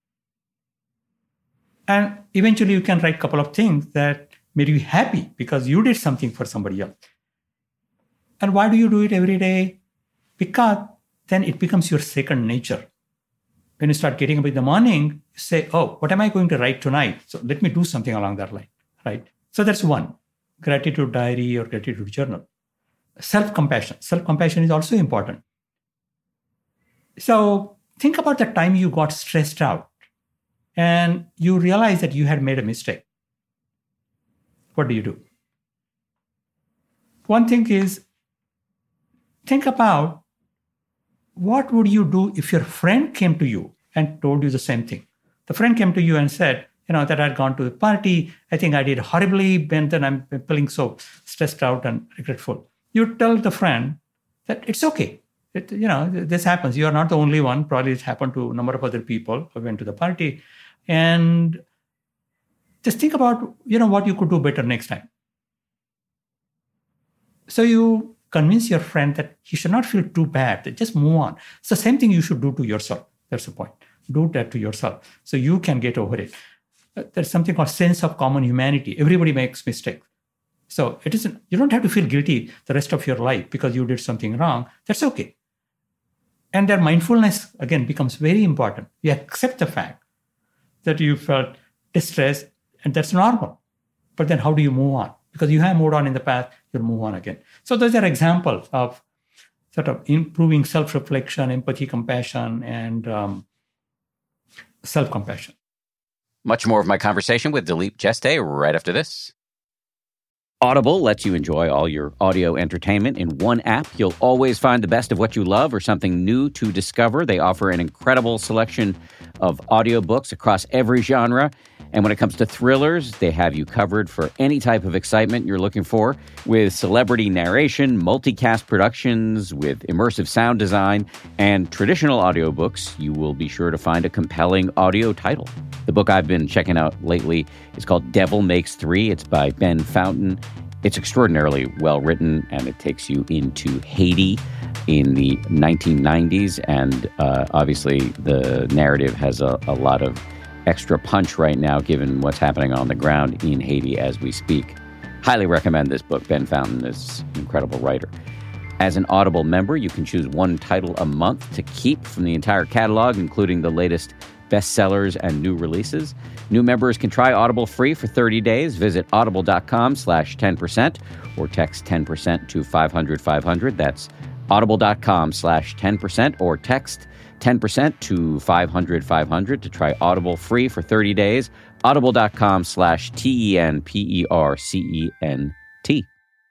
And eventually you can write a couple of things that made you happy because you did something for somebody else. And why do you do it every day? Because then it becomes your second nature. When you start getting up in the morning, you say, oh, what am I going to write tonight? So let me do something along that line, right? So that's one, gratitude diary or gratitude journal. Self-compassion. Self-compassion is also important. So think about the time you got stressed out and you realize that you had made a mistake. What do you do? One thing is, think about what would you do if your friend came to you and told you the same thing? The friend came to you and said, you know, that I'd gone to the party. I think I did horribly, and then I'm feeling so stressed out and regretful. You tell the friend that it's okay. It, you know, this happens. You are not the only one. Probably it happened to a number of other people who went to the party. And just think about, you know, what you could do better next time. So you convince your friend that he should not feel too bad. That just move on. It's the same thing you should do to yourself. That's the point. Do that to yourself so you can get over it. There's something called sense of common humanity. Everybody makes mistakes. So it isn't, you don't have to feel guilty the rest of your life because you did something wrong. That's okay. And their mindfulness, again, becomes very important. You accept the fact that you felt distressed, and that's normal. But then how do you move on? Because you have moved on in the past, you'll move on again. So those are examples of sort of improving self-reflection, empathy, compassion, and um, self-compassion. Much more of my conversation with Dileep Jeste right after this. Audible lets you enjoy all your audio entertainment in one app. You'll always find the best of what you love or something new to discover. They offer an incredible selection of audiobooks across every genre. And when it comes to thrillers, they have you covered for any type of excitement you're looking for. With celebrity narration, multicast productions, with immersive sound design, and traditional audiobooks, you will be sure to find a compelling audio title. The book I've been checking out lately is called Devil Makes Three. It's by Ben Fountain. It's extraordinarily well written, and it takes you into Haiti in the nineteen nineties. And uh, obviously, the narrative has a, a lot of extra punch right now, given what's happening on the ground in Haiti as we speak. Highly recommend this book. Ben Fountain is an incredible writer. As an Audible member, you can choose one title a month to keep from the entire catalog, including the latest bestsellers and new releases. New members can try Audible free for thirty days. Visit audible.com slash 10% or text ten percent to five hundred five hundred. That's audible.com slash 10% or text ten percent to five hundred five hundred to try Audible free for thirty days. Audible.com slash T E N P E R C E N T.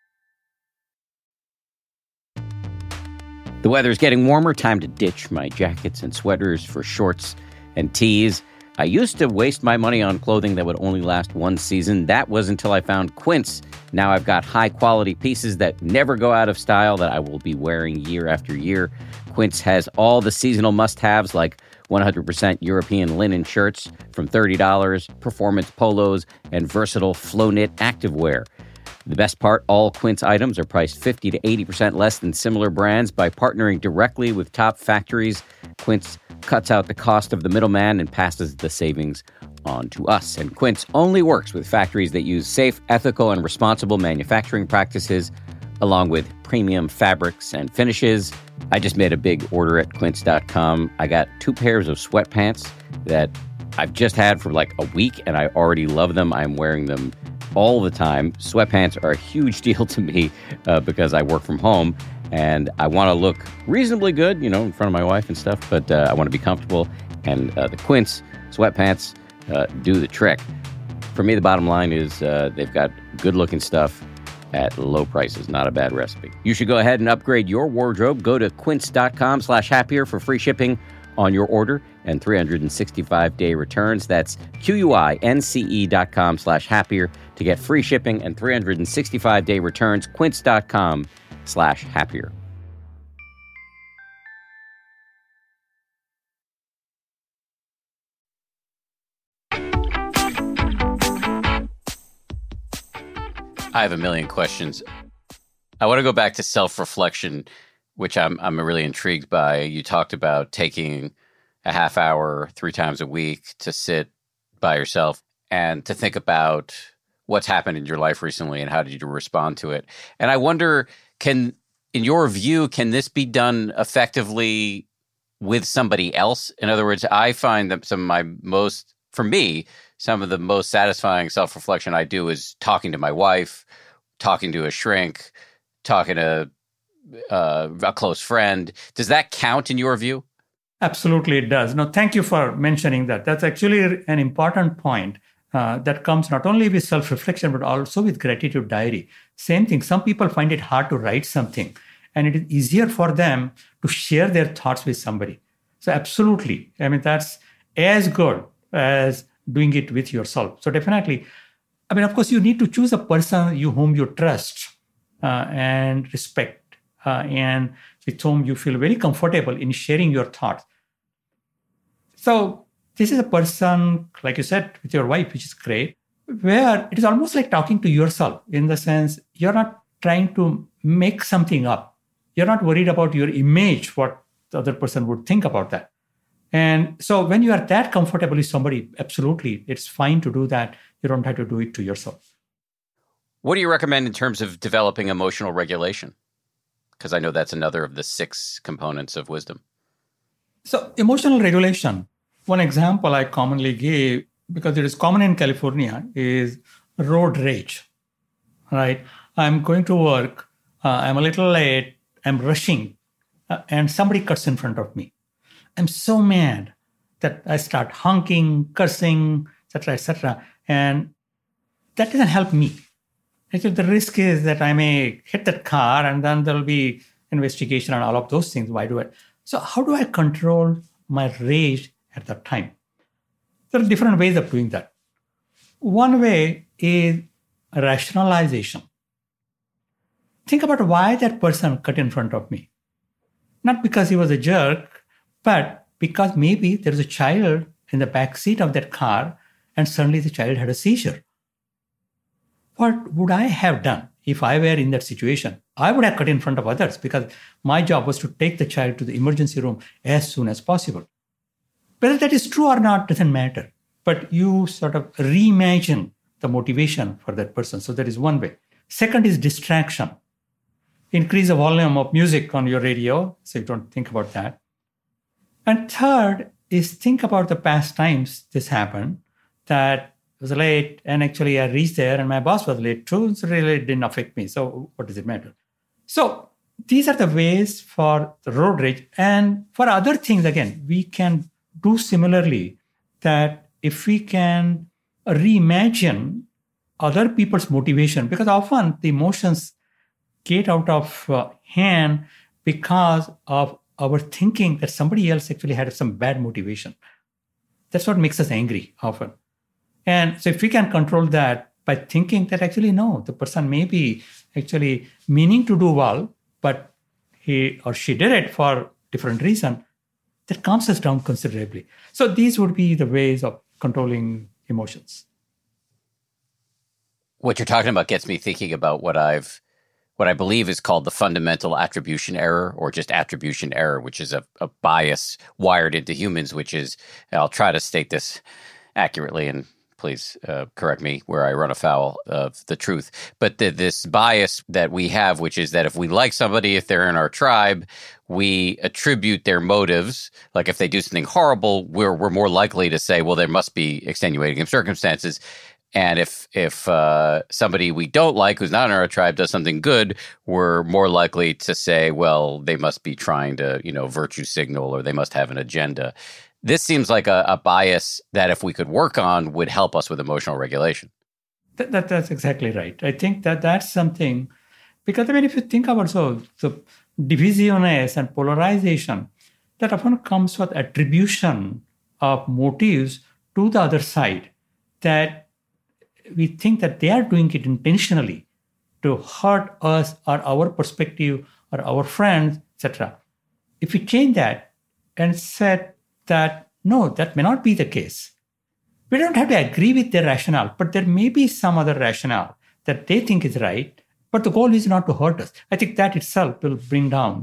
The weather's getting warmer. Time to ditch my jackets and sweaters for shorts and tees. I used to waste my money on clothing that would only last one season. That was until I found Quince. Now I've got high-quality pieces that never go out of style that I will be wearing year after year. Quince has all the seasonal must-haves like one hundred percent European linen shirts from thirty dollars, performance polos, and versatile flow-knit activewear. The best part, all Quince items are priced fifty to eighty percent less than similar brands. By partnering directly with top factories, Quince cuts out the cost of the middleman and passes the savings on to us. And Quince only works with factories that use safe, ethical, and responsible manufacturing practices, along with premium fabrics and finishes. I just made a big order at quince dot com. I got two pairs of sweatpants that I've just had for like a week, and I already love them. I'm wearing them all the time. Sweatpants are a huge deal to me uh, because I work from home and I want to look reasonably good, you know, in front of my wife and stuff, but uh, I want to be comfortable. And uh, the Quince sweatpants uh, do the trick. For me, the bottom line is uh, they've got good looking stuff at low prices. Not a bad recipe. You should go ahead and upgrade your wardrobe. Go to quince.com slash happier for free shipping on your order and three hundred sixty-five day returns. That's Q-U-I-N-C-E dot com slash happier to get free shipping and three hundred sixty-five day returns. Quince.com slash happier. I have a million questions. I want to go back to self-reflection, which I'm I'm really intrigued by. You talked about taking a half hour three times a week to sit by yourself and to think about what's happened in your life recently and how did you respond to it. And I wonder, can, in your view, can this be done effectively with somebody else? In other words, I find that some of my most, for me, some of the most satisfying self-reflection I do is talking to my wife, talking to a shrink, talking to uh, a close friend. Does that count in your view? Absolutely, it does. No, thank you for mentioning that. That's actually an important point uh, that comes not only with self-reflection, but also with gratitude diary. Same thing. Some people find it hard to write something, and it is easier for them to share their thoughts with somebody. So absolutely. I mean, that's as good as doing it with yourself. So definitely, I mean, of course, you need to choose a person you whom you trust uh, and respect uh, and with whom you feel very comfortable in sharing your thoughts. So this is a person, like you said, with your wife, which is great, where it is almost like talking to yourself in the sense you're not trying to make something up. You're not worried about your image, what the other person would think about that. And so when you are that comfortable with somebody, absolutely, it's fine to do that. You don't have to do it to yourself. What do you recommend in terms of developing emotional regulation? Because I know that's another of the six components of wisdom. So emotional regulation, one example I commonly give, because it is common in California, is road rage, right? I'm going to work, uh, I'm a little late, I'm rushing, uh, and somebody cuts in front of me. I'm so mad that I start honking, cursing, et cetera, et cetera. And that doesn't help me. Actually, the risk is that I may hit that car and then there'll be investigation and all of those things. Why do it? So how do I control my rage at that time? There are different ways of doing that. One way is rationalization. Think about why that person cut in front of me. Not because he was a jerk, but because maybe there is a child in the back seat of that car and suddenly the child had a seizure. What would I have done if I were in that situation, I would have cut in front of others because my job was to take the child to the emergency room as soon as possible. Whether that is true or not doesn't matter. But you sort of reimagine the motivation for that person. So that is one way. Second is distraction. Increase the volume of music on your radio so you don't think about that. And third is think about the past times this happened, that it was late and actually I reached there and my boss was late too, so really it didn't affect me. So what does it matter? So these are the ways for the road rage. And for other things, again, we can do similarly, that if we can reimagine other people's motivation, because often the emotions get out of uh, hand because of our thinking that somebody else actually had some bad motivation. That's what makes us angry often. And so if we can control that by thinking that actually, no, the person may be actually meaning to do well, but he or she did it for different reason, that calms us down considerably. So these would be the ways of controlling emotions. What you're talking about gets me thinking about what I've, what I believe is called the fundamental attribution error, or just attribution error, which is a, a bias wired into humans, which is, I'll try to state this accurately, and please uh, correct me where I run afoul of the truth. But the, this bias that we have, which is that if we like somebody, if they're in our tribe, we attribute their motives. Like if they do something horrible, we're we're more likely to say, well, there must be extenuating circumstances. And if if uh, somebody we don't like, who's not in our tribe, does something good, we're more likely to say, well, they must be trying to, you know, virtue signal, or they must have an agenda. This seems like a, a bias that if we could work on would help us with emotional regulation. That, that, that's exactly right. I think that that's something, because I mean, if you think about so the divisiones and polarization, that often comes with attribution of motives to the other side, that we think that they are doing it intentionally to hurt us or our perspective or our friends, et cetera. If we change that and said that, no, that may not be the case. We don't have to agree with their rationale, but there may be some other rationale that they think is right, but the goal is not to hurt us. I think that itself will bring down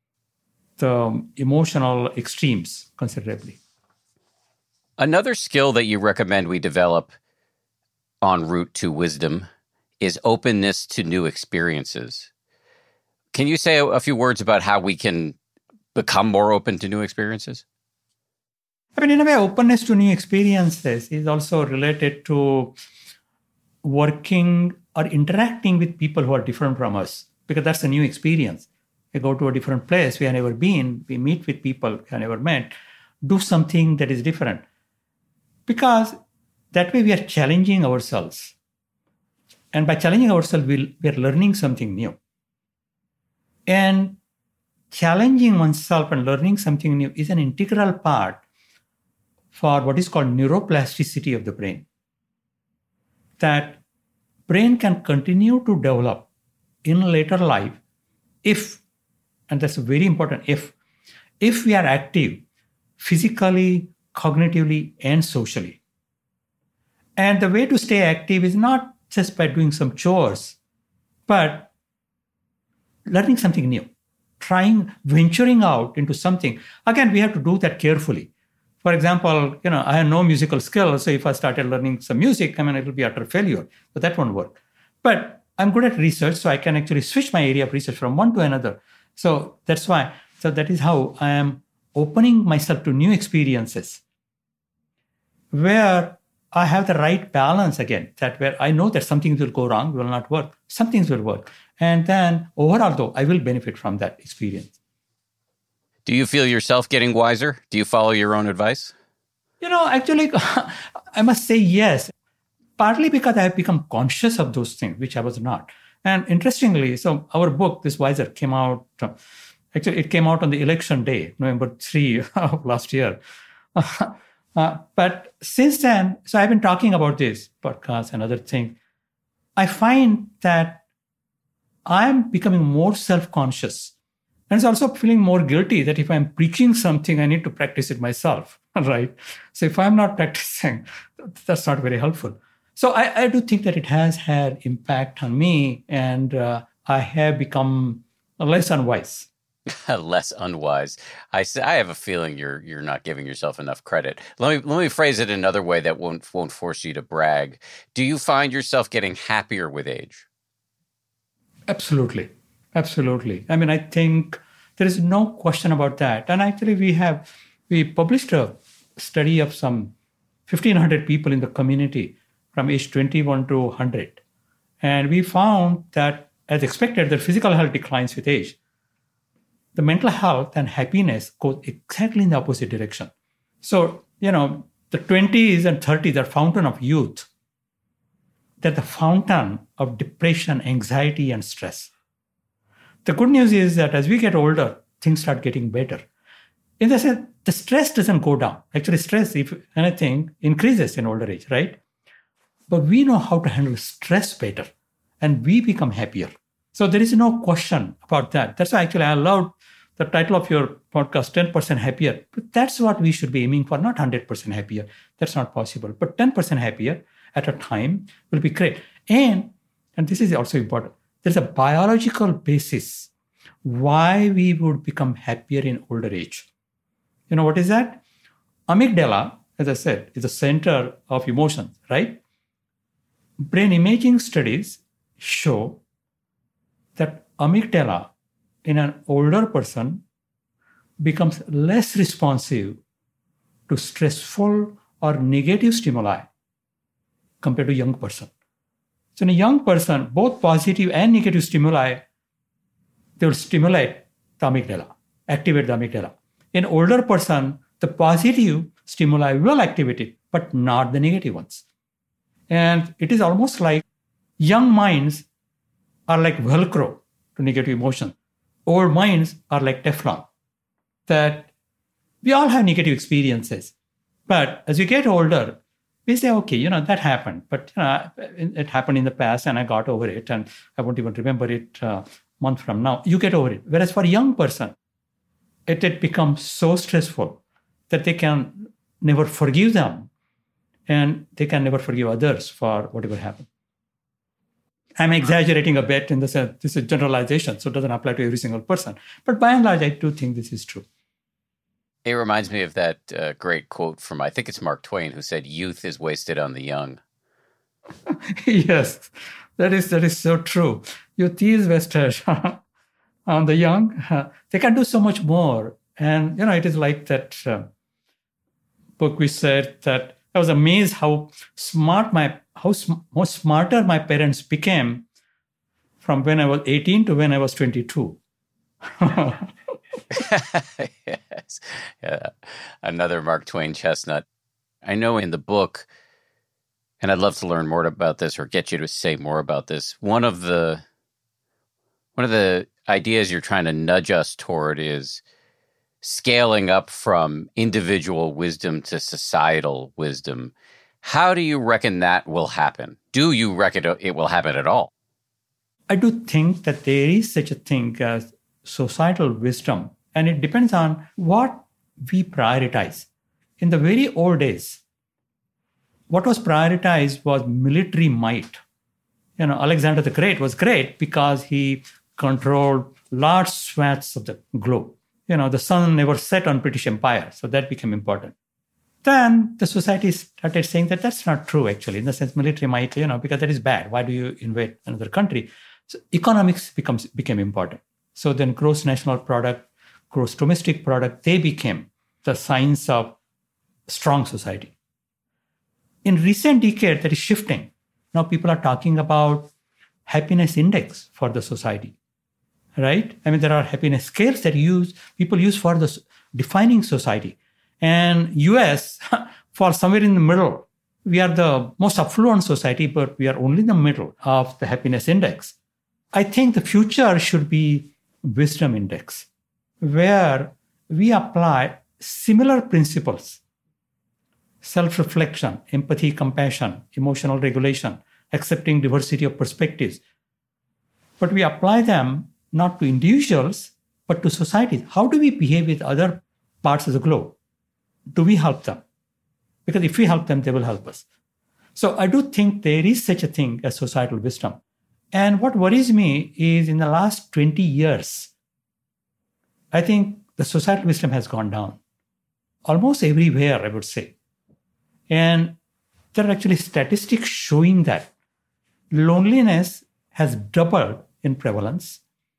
the emotional extremes considerably. Another skill that you recommend we develop en route to wisdom is openness to new experiences. Can you say a, a few words about how we can become more open to new experiences? I mean, in a way, openness to new experiences is also related to working or interacting with people who are different from us, because that's a new experience. We go to a different place we have never been, we meet with people we have never met, do something that is different. Because that way we are challenging ourselves. And by challenging ourselves, we'll, we are learning something new. And challenging oneself and learning something new is an integral part for what is called neuroplasticity of the brain. That brain can continue to develop in later life if, and that's very important, if, if we are active physically, cognitively, and socially. And the way to stay active is not just by doing some chores, but learning something new, trying, venturing out into something. Again, we have to do that carefully. For example, you know, I have no musical skills, so if I started learning some music, I mean, it will be utter failure. So that won't work. But I'm good at research, so I can actually switch my area of research from one to another. So that's why. So that is how I am opening myself to new experiences, where I have the right balance again, that where I know that some things will go wrong, will not work, some things will work. And then overall, though, I will benefit from that experience. Do you feel yourself getting wiser? Do you follow your own advice? You know, actually, I must say yes. Partly because I have become conscious of those things, which I was not. And interestingly, so our book, This Wiser, came out, actually it came out on the election day, November third of last year. Uh, but since then, so I've been talking about this podcast and other things. I find that I'm becoming more self-conscious. And it's also feeling more guilty that if I'm preaching something, I need to practice it myself, right? So if I'm not practicing, that's not very helpful. So I, I do think that it has had impact on me, and uh, I have become less unwise. Less unwise. I, I have a feeling you're you're not giving yourself enough credit. Let me let me phrase it another way that won't won't force you to brag. Do you find yourself getting happier with age? Absolutely, absolutely. I mean, I think there is no question about that. And actually, we have we published a study of some fifteen hundred people in the community from age twenty-one to one hundred, and we found that, as expected, that physical health declines with age. The mental health and happiness go exactly in the opposite direction. So, you know, the twenties and thirties are fountain of youth. They're the fountain of depression, anxiety, and stress. The good news is that as we get older, things start getting better. In the sense, the stress doesn't go down. Actually, stress, if anything, increases in older age, right? But we know how to handle stress better, and we become happier. So there is no question about that. That's why actually I loved the title of your podcast, ten percent Happier. But that's what we should be aiming for, not one hundred percent happier. That's not possible. But ten percent happier at a time will be great. And, and this is also important, there's a biological basis why we would become happier in older age. You know what is that? Amygdala, as I said, is the center of emotions, right? Brain imaging studies show that amygdala in an older person becomes less responsive to stressful or negative stimuli compared to a young person. So in a young person, both positive and negative stimuli, they will stimulate the amygdala, activate the amygdala. In older person, the positive stimuli will activate it, but not the negative ones. And it is almost like young minds are like Velcro to negative emotion. Old minds are like Teflon. That we all have negative experiences. But as you get older, we say, okay, you know, that happened. But you know, it happened in the past and I got over it. And I won't even remember it a month from now. You get over it. Whereas for a young person, it, it becomes so stressful that they can never forgive them. And they can never forgive others for whatever happened. I'm exaggerating a bit in the sense this is generalization, so it doesn't apply to every single person. But by and large, I do think this is true. It reminds me of that uh, great quote from, I think it's Mark Twain, who said, "Youth is wasted on the young." Yes, that is that is so true. Youth is wasted on the young. They can do so much more. And, you know, it is like that uh, book we said that I was amazed how smart my, how sm- how smarter my parents became from when I was eighteen to when I was twenty-two. Yes. Yeah. Another Mark Twain chestnut. I know in the book, and I'd love to learn more about this or get you to say more about this. One of the, one of the ideas you're trying to nudge us toward is scaling up from individual wisdom to societal wisdom. How do you reckon that will happen? Do you reckon it will happen at all? I do think that there is such a thing as societal wisdom, and it depends on what we prioritize. In the very old days, what was prioritized was military might. You know, Alexander the Great was great because he controlled large swaths of the globe. You know, the sun never set on British Empire, so that became important. Then the society started saying that that's not true, actually, in the sense military might, you know, because that is bad. Why do you invade another country? So economics becomes became important. So then gross national product, gross domestic product, they became the signs of strong society. In recent decade, that is shifting. Now people are talking about happiness index for the society. Right? I mean, there are happiness scales that use people use for the defining society. And U S fall somewhere in the middle. We are the most affluent society, but we are only in the middle of the happiness index. I think the future should be wisdom index, where we apply similar principles: self-reflection, empathy, compassion, emotional regulation, accepting diversity of perspectives. But we apply them not to individuals, but to societies. How do we behave with other parts of the globe? Do we help them? Because if we help them, they will help us. So I do think there is such a thing as societal wisdom. And what worries me is in the last twenty years, I think the societal wisdom has gone down almost everywhere, I would say. And there are actually statistics showing that loneliness has doubled in prevalence.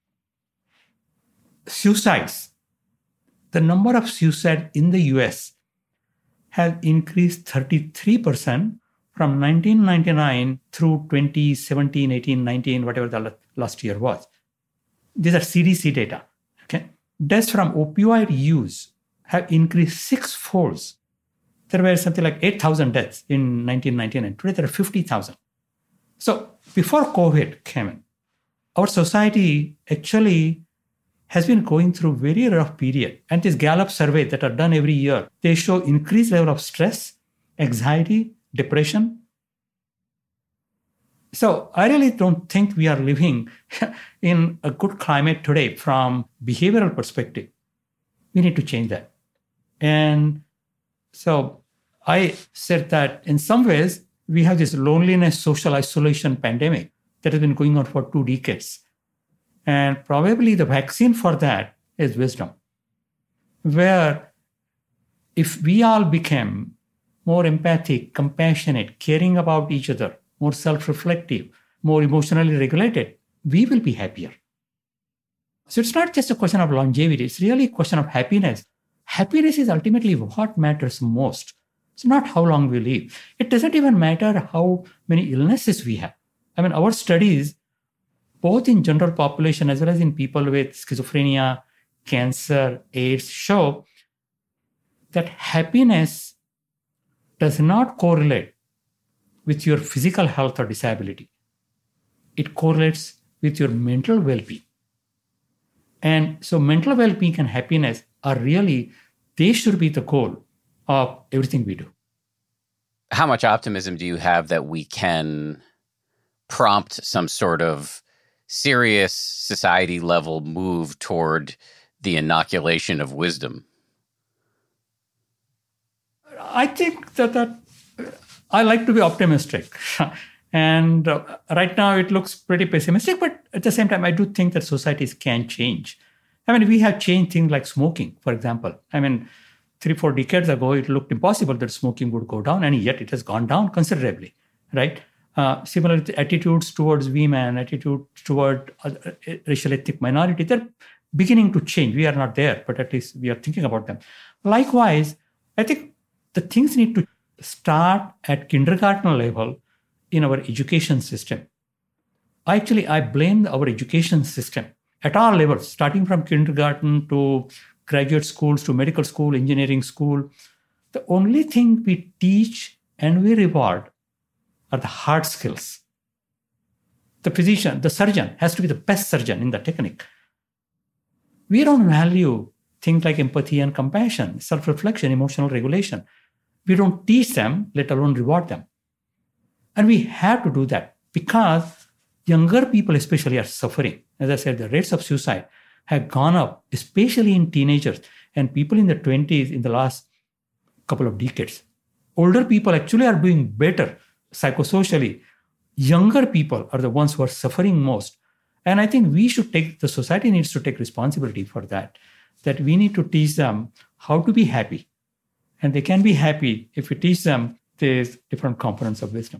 Suicides, the number of suicides in the U S has increased thirty-three percent from nineteen ninety-nine through twenty seventeen, eighteen, nineteen, whatever the last year was. These are C D C data. Okay, deaths from opioid use have increased six folds. There were something like eight thousand deaths in nineteen ninety-nine. Today there are fifty thousand. So before COVID came in, our society actually has been going through very rough period. And this Gallup survey that are done every year, they show increased level of stress, anxiety, depression. So I really don't think we are living in a good climate today from behavioral perspective. We need to change that. And so I said that in some ways, we have this loneliness, social isolation pandemic that has been going on for two decades. And probably the vaccine for that is wisdom, where if we all became more empathic, compassionate, caring about each other, more self-reflective, more emotionally regulated, we will be happier. So it's not just a question of longevity, it's really a question of happiness. Happiness is ultimately what matters most. It's not how long we live. It doesn't even matter how many illnesses we have. I mean, our studies, both in general population as well as in people with schizophrenia, cancer, AIDS, show that happiness does not correlate with your physical health or disability. It correlates with your mental well-being. And so mental well-being and happiness are really, they should be the goal of everything we do. How much optimism do you have that we can prompt some sort of serious society level move toward the inoculation of wisdom? I think that, that I like to be optimistic. And uh, right now it looks pretty pessimistic, but at the same time, I do think that societies can change. I mean, we have changed things like smoking, for example. I mean, three, four decades ago, it looked impossible that smoking would go down, and yet it has gone down considerably, right? Uh, similar attitudes towards women, attitude toward other, uh, racial ethnic minority, they're beginning to change. We are not there, but at least we are thinking about them. Likewise, I think the things need to start at kindergarten level in our education system. Actually, I blame our education system at all levels, starting from kindergarten to graduate schools to medical school, engineering school. The only thing we teach and we reward are the hard skills. The physician, the surgeon has to be the best surgeon in the technique. We don't value things like empathy and compassion, self-reflection, emotional regulation. We don't teach them, let alone reward them. And we have to do that because younger people especially are suffering. As I said, the rates of suicide have gone up, especially in teenagers and people in the twenties in the last couple of decades. Older people actually are doing better psychosocially. Younger people are the ones who are suffering most. And I think we should take, the society needs to take responsibility for that, that we need to teach them how to be happy. And they can be happy if we teach them these different components of wisdom.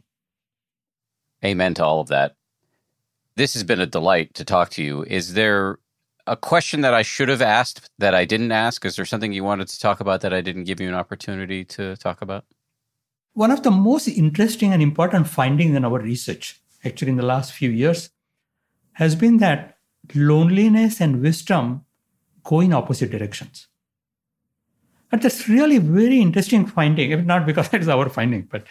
Amen to all of that. This has been a delight to talk to you. Is there a question that I should have asked that I didn't ask? Is there something you wanted to talk about that I didn't give you an opportunity to talk about? One of the most interesting and important findings in our research, actually in the last few years, has been that loneliness and wisdom go in opposite directions. And that's really very interesting finding, not because it's our finding, but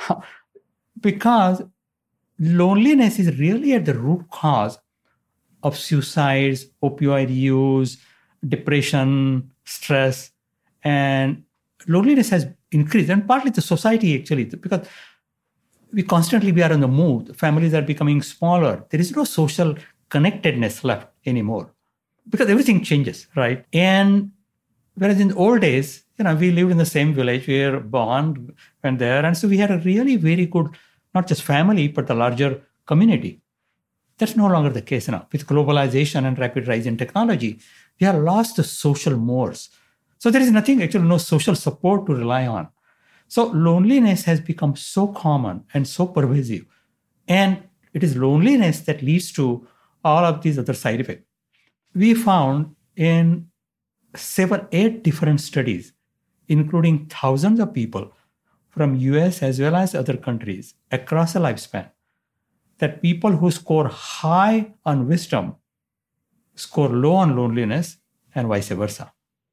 because loneliness is really at the root cause of suicides, opioid use, depression, stress, and loneliness has increased. And partly the society actually, because we constantly we are on the move. Families are becoming smaller. There is no social connectedness left anymore because everything changes, right? And Whereas in the old days, you know, we lived in the same village, we were born, went there. And so we had a really very good, not just family, but the larger community. That's no longer the case now. With globalization and rapid rise in technology, we have lost the social mores. So there is nothing, actually, no social support to rely on. So loneliness has become so common and so pervasive. And it is loneliness that leads to all of these other side effects. We found in seven, eight different studies, including thousands of people from U S as well as other countries across a lifespan, that people who score high on wisdom score low on loneliness and vice versa.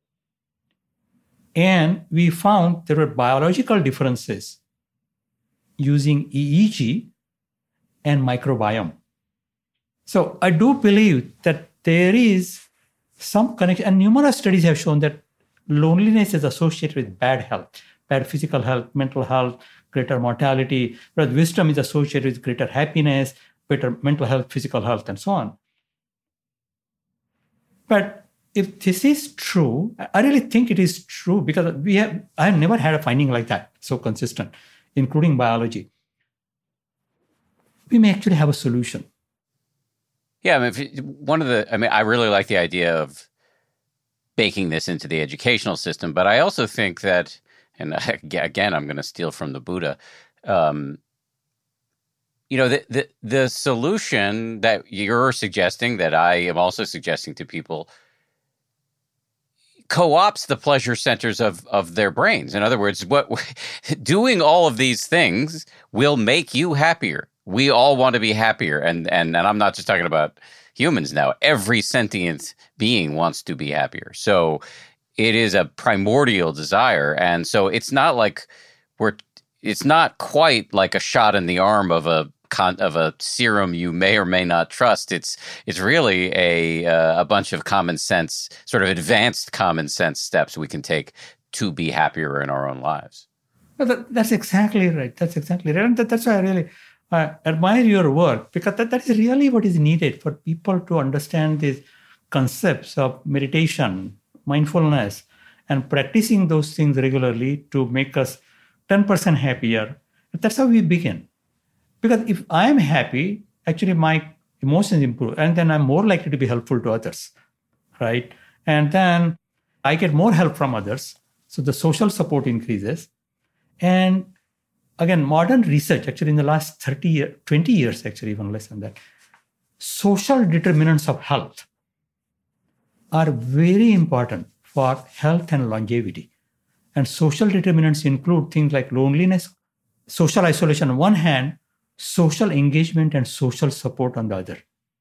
And we found there were biological differences using E E G and microbiome. So I do believe that there is some connection, and numerous studies have shown that loneliness is associated with bad health, bad physical health, mental health, greater mortality, whereas wisdom is associated with greater happiness, better mental health, physical health, and so on. But if this is true, I really think it is true, because we have I have never had a finding like that so consistent, including biology. We may actually have a solution. Yeah, I mean, if, one of the, I mean, I really like the idea of baking this into the educational system, but I also think that, and again, I'm going to steal from the Buddha, um, you know, the, the the solution that you're suggesting, that I am also suggesting to people, co-opts the pleasure centers of, of their brains. In other words, what doing all of these things will make you happier. We all want to be happier. And, and, and I'm not just talking about humans now. Every sentient being wants to be happier. So it is a primordial desire. And so it's not like we're, it's not quite like a shot in the arm of a con, of a serum you may or may not trust. It's, it's really a, uh, a bunch of common sense, sort of advanced common sense steps we can take to be happier in our own lives. Well, that, that's exactly right. That's exactly right. And that, that's why I really I admire your work, because that, that is really what is needed for people to understand these concepts of meditation, mindfulness, and practicing those things regularly to make us ten percent happier. That's how we begin. Because if I am happy, actually my emotions improve, and then I'm more likely to be helpful to others, right? And then I get more help from others. So the social support increases. And again, modern research, actually in the last thirty years, twenty years, actually even less than that, social determinants of health are very important for health and longevity. And social determinants include things like loneliness, social isolation on one hand, social engagement and social support on the other.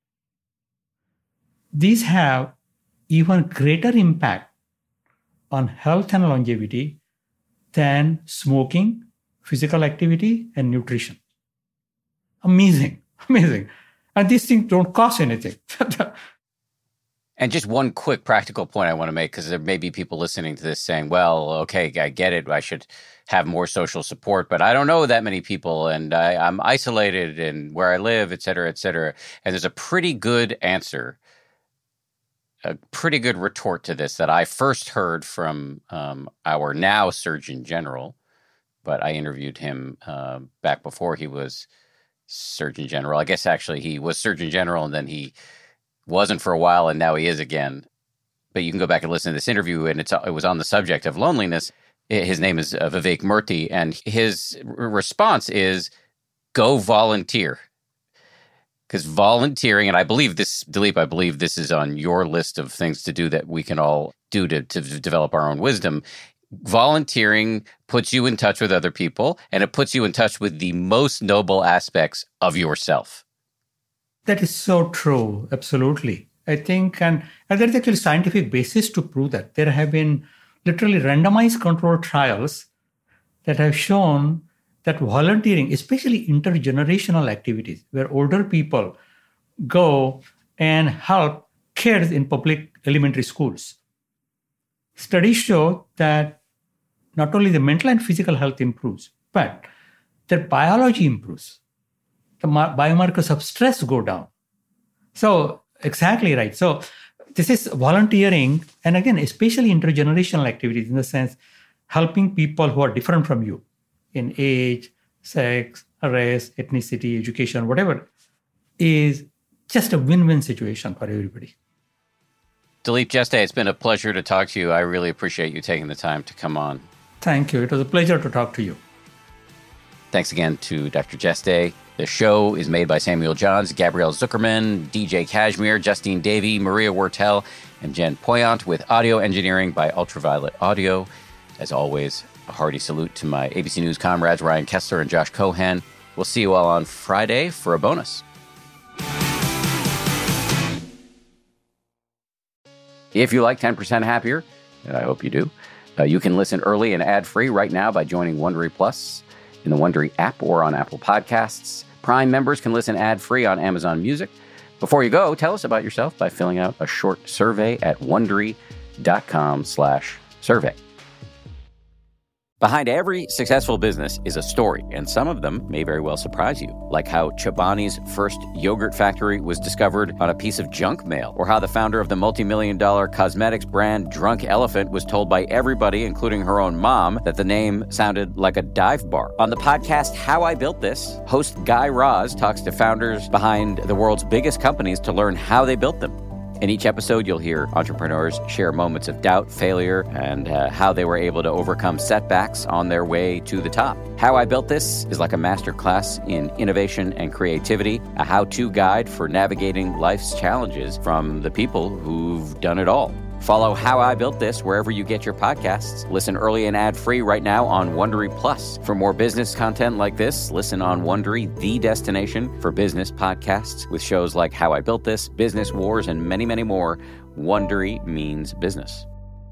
These have even greater impact on health and longevity than smoking, physical activity, and nutrition. Amazing, amazing. And these things don't cost anything. And just one quick practical point I want to make, because there may be people listening to this saying, well, okay, I get it. I should have more social support, but I don't know that many people, and I, I'm isolated in where I live, et cetera, et cetera. And there's a pretty good answer, a pretty good retort to this that I first heard from um, our now Surgeon General, but I interviewed him uh, back before he was Surgeon General. I guess actually he was Surgeon General and then he wasn't for a while and now he is again. But you can go back and listen to this interview, and it's it was on the subject of loneliness. His name is uh, Vivek Murthy, and his r- response is, go volunteer. Because volunteering, and I believe this, Dileep, I believe this is on your list of things to do that we can all do to, to develop our own wisdom. Volunteering puts you in touch with other people, and it puts you in touch with the most noble aspects of yourself. That is so true. Absolutely. I think, and, and there's actually scientific basis to prove that. There have been literally randomized controlled trials that have shown that volunteering, especially intergenerational activities, where older people go and help kids in public elementary schools. Studies show that not only the mental and physical health improves, but their biology improves. The biomarkers of stress go down. So, exactly right. So, this is volunteering, and again, especially intergenerational activities in the sense helping people who are different from you in age, sex, race, ethnicity, education, whatever, is just a win-win situation for everybody. Dilip Jeste, it's been a pleasure to talk to you. I really appreciate you taking the time to come on. Thank you. It was a pleasure to talk to you. Thanks again to Doctor Jeste. The show is made by Samuel Johns, Gabrielle Zuckerman, D J Kashmir, Justine Davey, Maria Wortel, and Jen Poyant, with audio engineering by Ultraviolet Audio. As always, a hearty salute to my A B C News comrades, Ryan Kessler and Josh Cohen. We'll see you all on Friday for a bonus. If you like ten percent Happier, and I hope you do, uh, you can listen early and ad-free right now by joining Wondery Plus in the Wondery app or on Apple Podcasts. Prime members can listen ad-free on Amazon Music. Before you go, tell us about yourself by filling out a short survey at Wondery.com slash survey. Behind every successful business is a story, and some of them may very well surprise you, like how Chobani's first yogurt factory was discovered on a piece of junk mail, or how the founder of the multi-million dollar cosmetics brand Drunk Elephant was told by everybody, including her own mom, that the name sounded like a dive bar. On the podcast How I Built This, host Guy Raz talks to founders behind the world's biggest companies to learn how they built them. In each episode, you'll hear entrepreneurs share moments of doubt, failure, and uh, how they were able to overcome setbacks on their way to the top. How I Built This is like a masterclass in innovation and creativity, a how-to guide for navigating life's challenges from the people who've done it all. Follow How I Built This wherever you get your podcasts. Listen early and ad-free right now on Wondery Plus. For more business content like this, listen on Wondery, the destination for business podcasts, with shows like How I Built This, Business Wars, and many, many more. Wondery means business.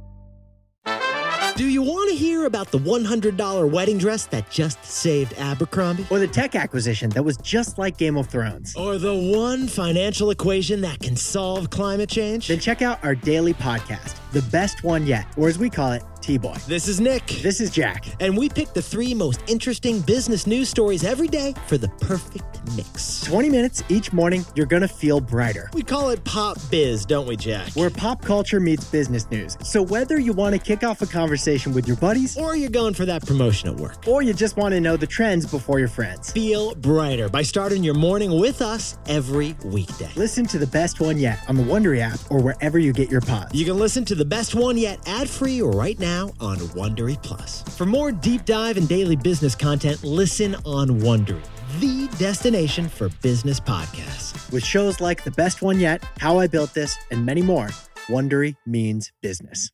Do you want to hear about the one hundred dollars wedding dress that just saved Abercrombie? Or the tech acquisition that was just like Game of Thrones? Or the one financial equation that can solve climate change? Then check out our daily podcast, The Best One Yet, or as we call it, T-Boy. This is Nick. This is Jack. And we pick the three most interesting business news stories every day for the perfect mix. twenty minutes each morning, you're going to feel brighter. We call it Pop Biz, don't we, Jack? Where pop culture meets business news. So whether you want to kick off a conversation with your buddies, or you're going for that promotion at work, or you just want to know the trends before your friends, feel brighter by starting your morning with us every weekday. Listen to The Best One Yet on the Wondery app or wherever you get your pods. You can listen to The Best One Yet ad-free right now on Wondery Plus. For more deep dive and daily business content, listen on Wondery, the destination for business podcasts. With shows like The Best One Yet, How I Built This, and many more, Wondery means business.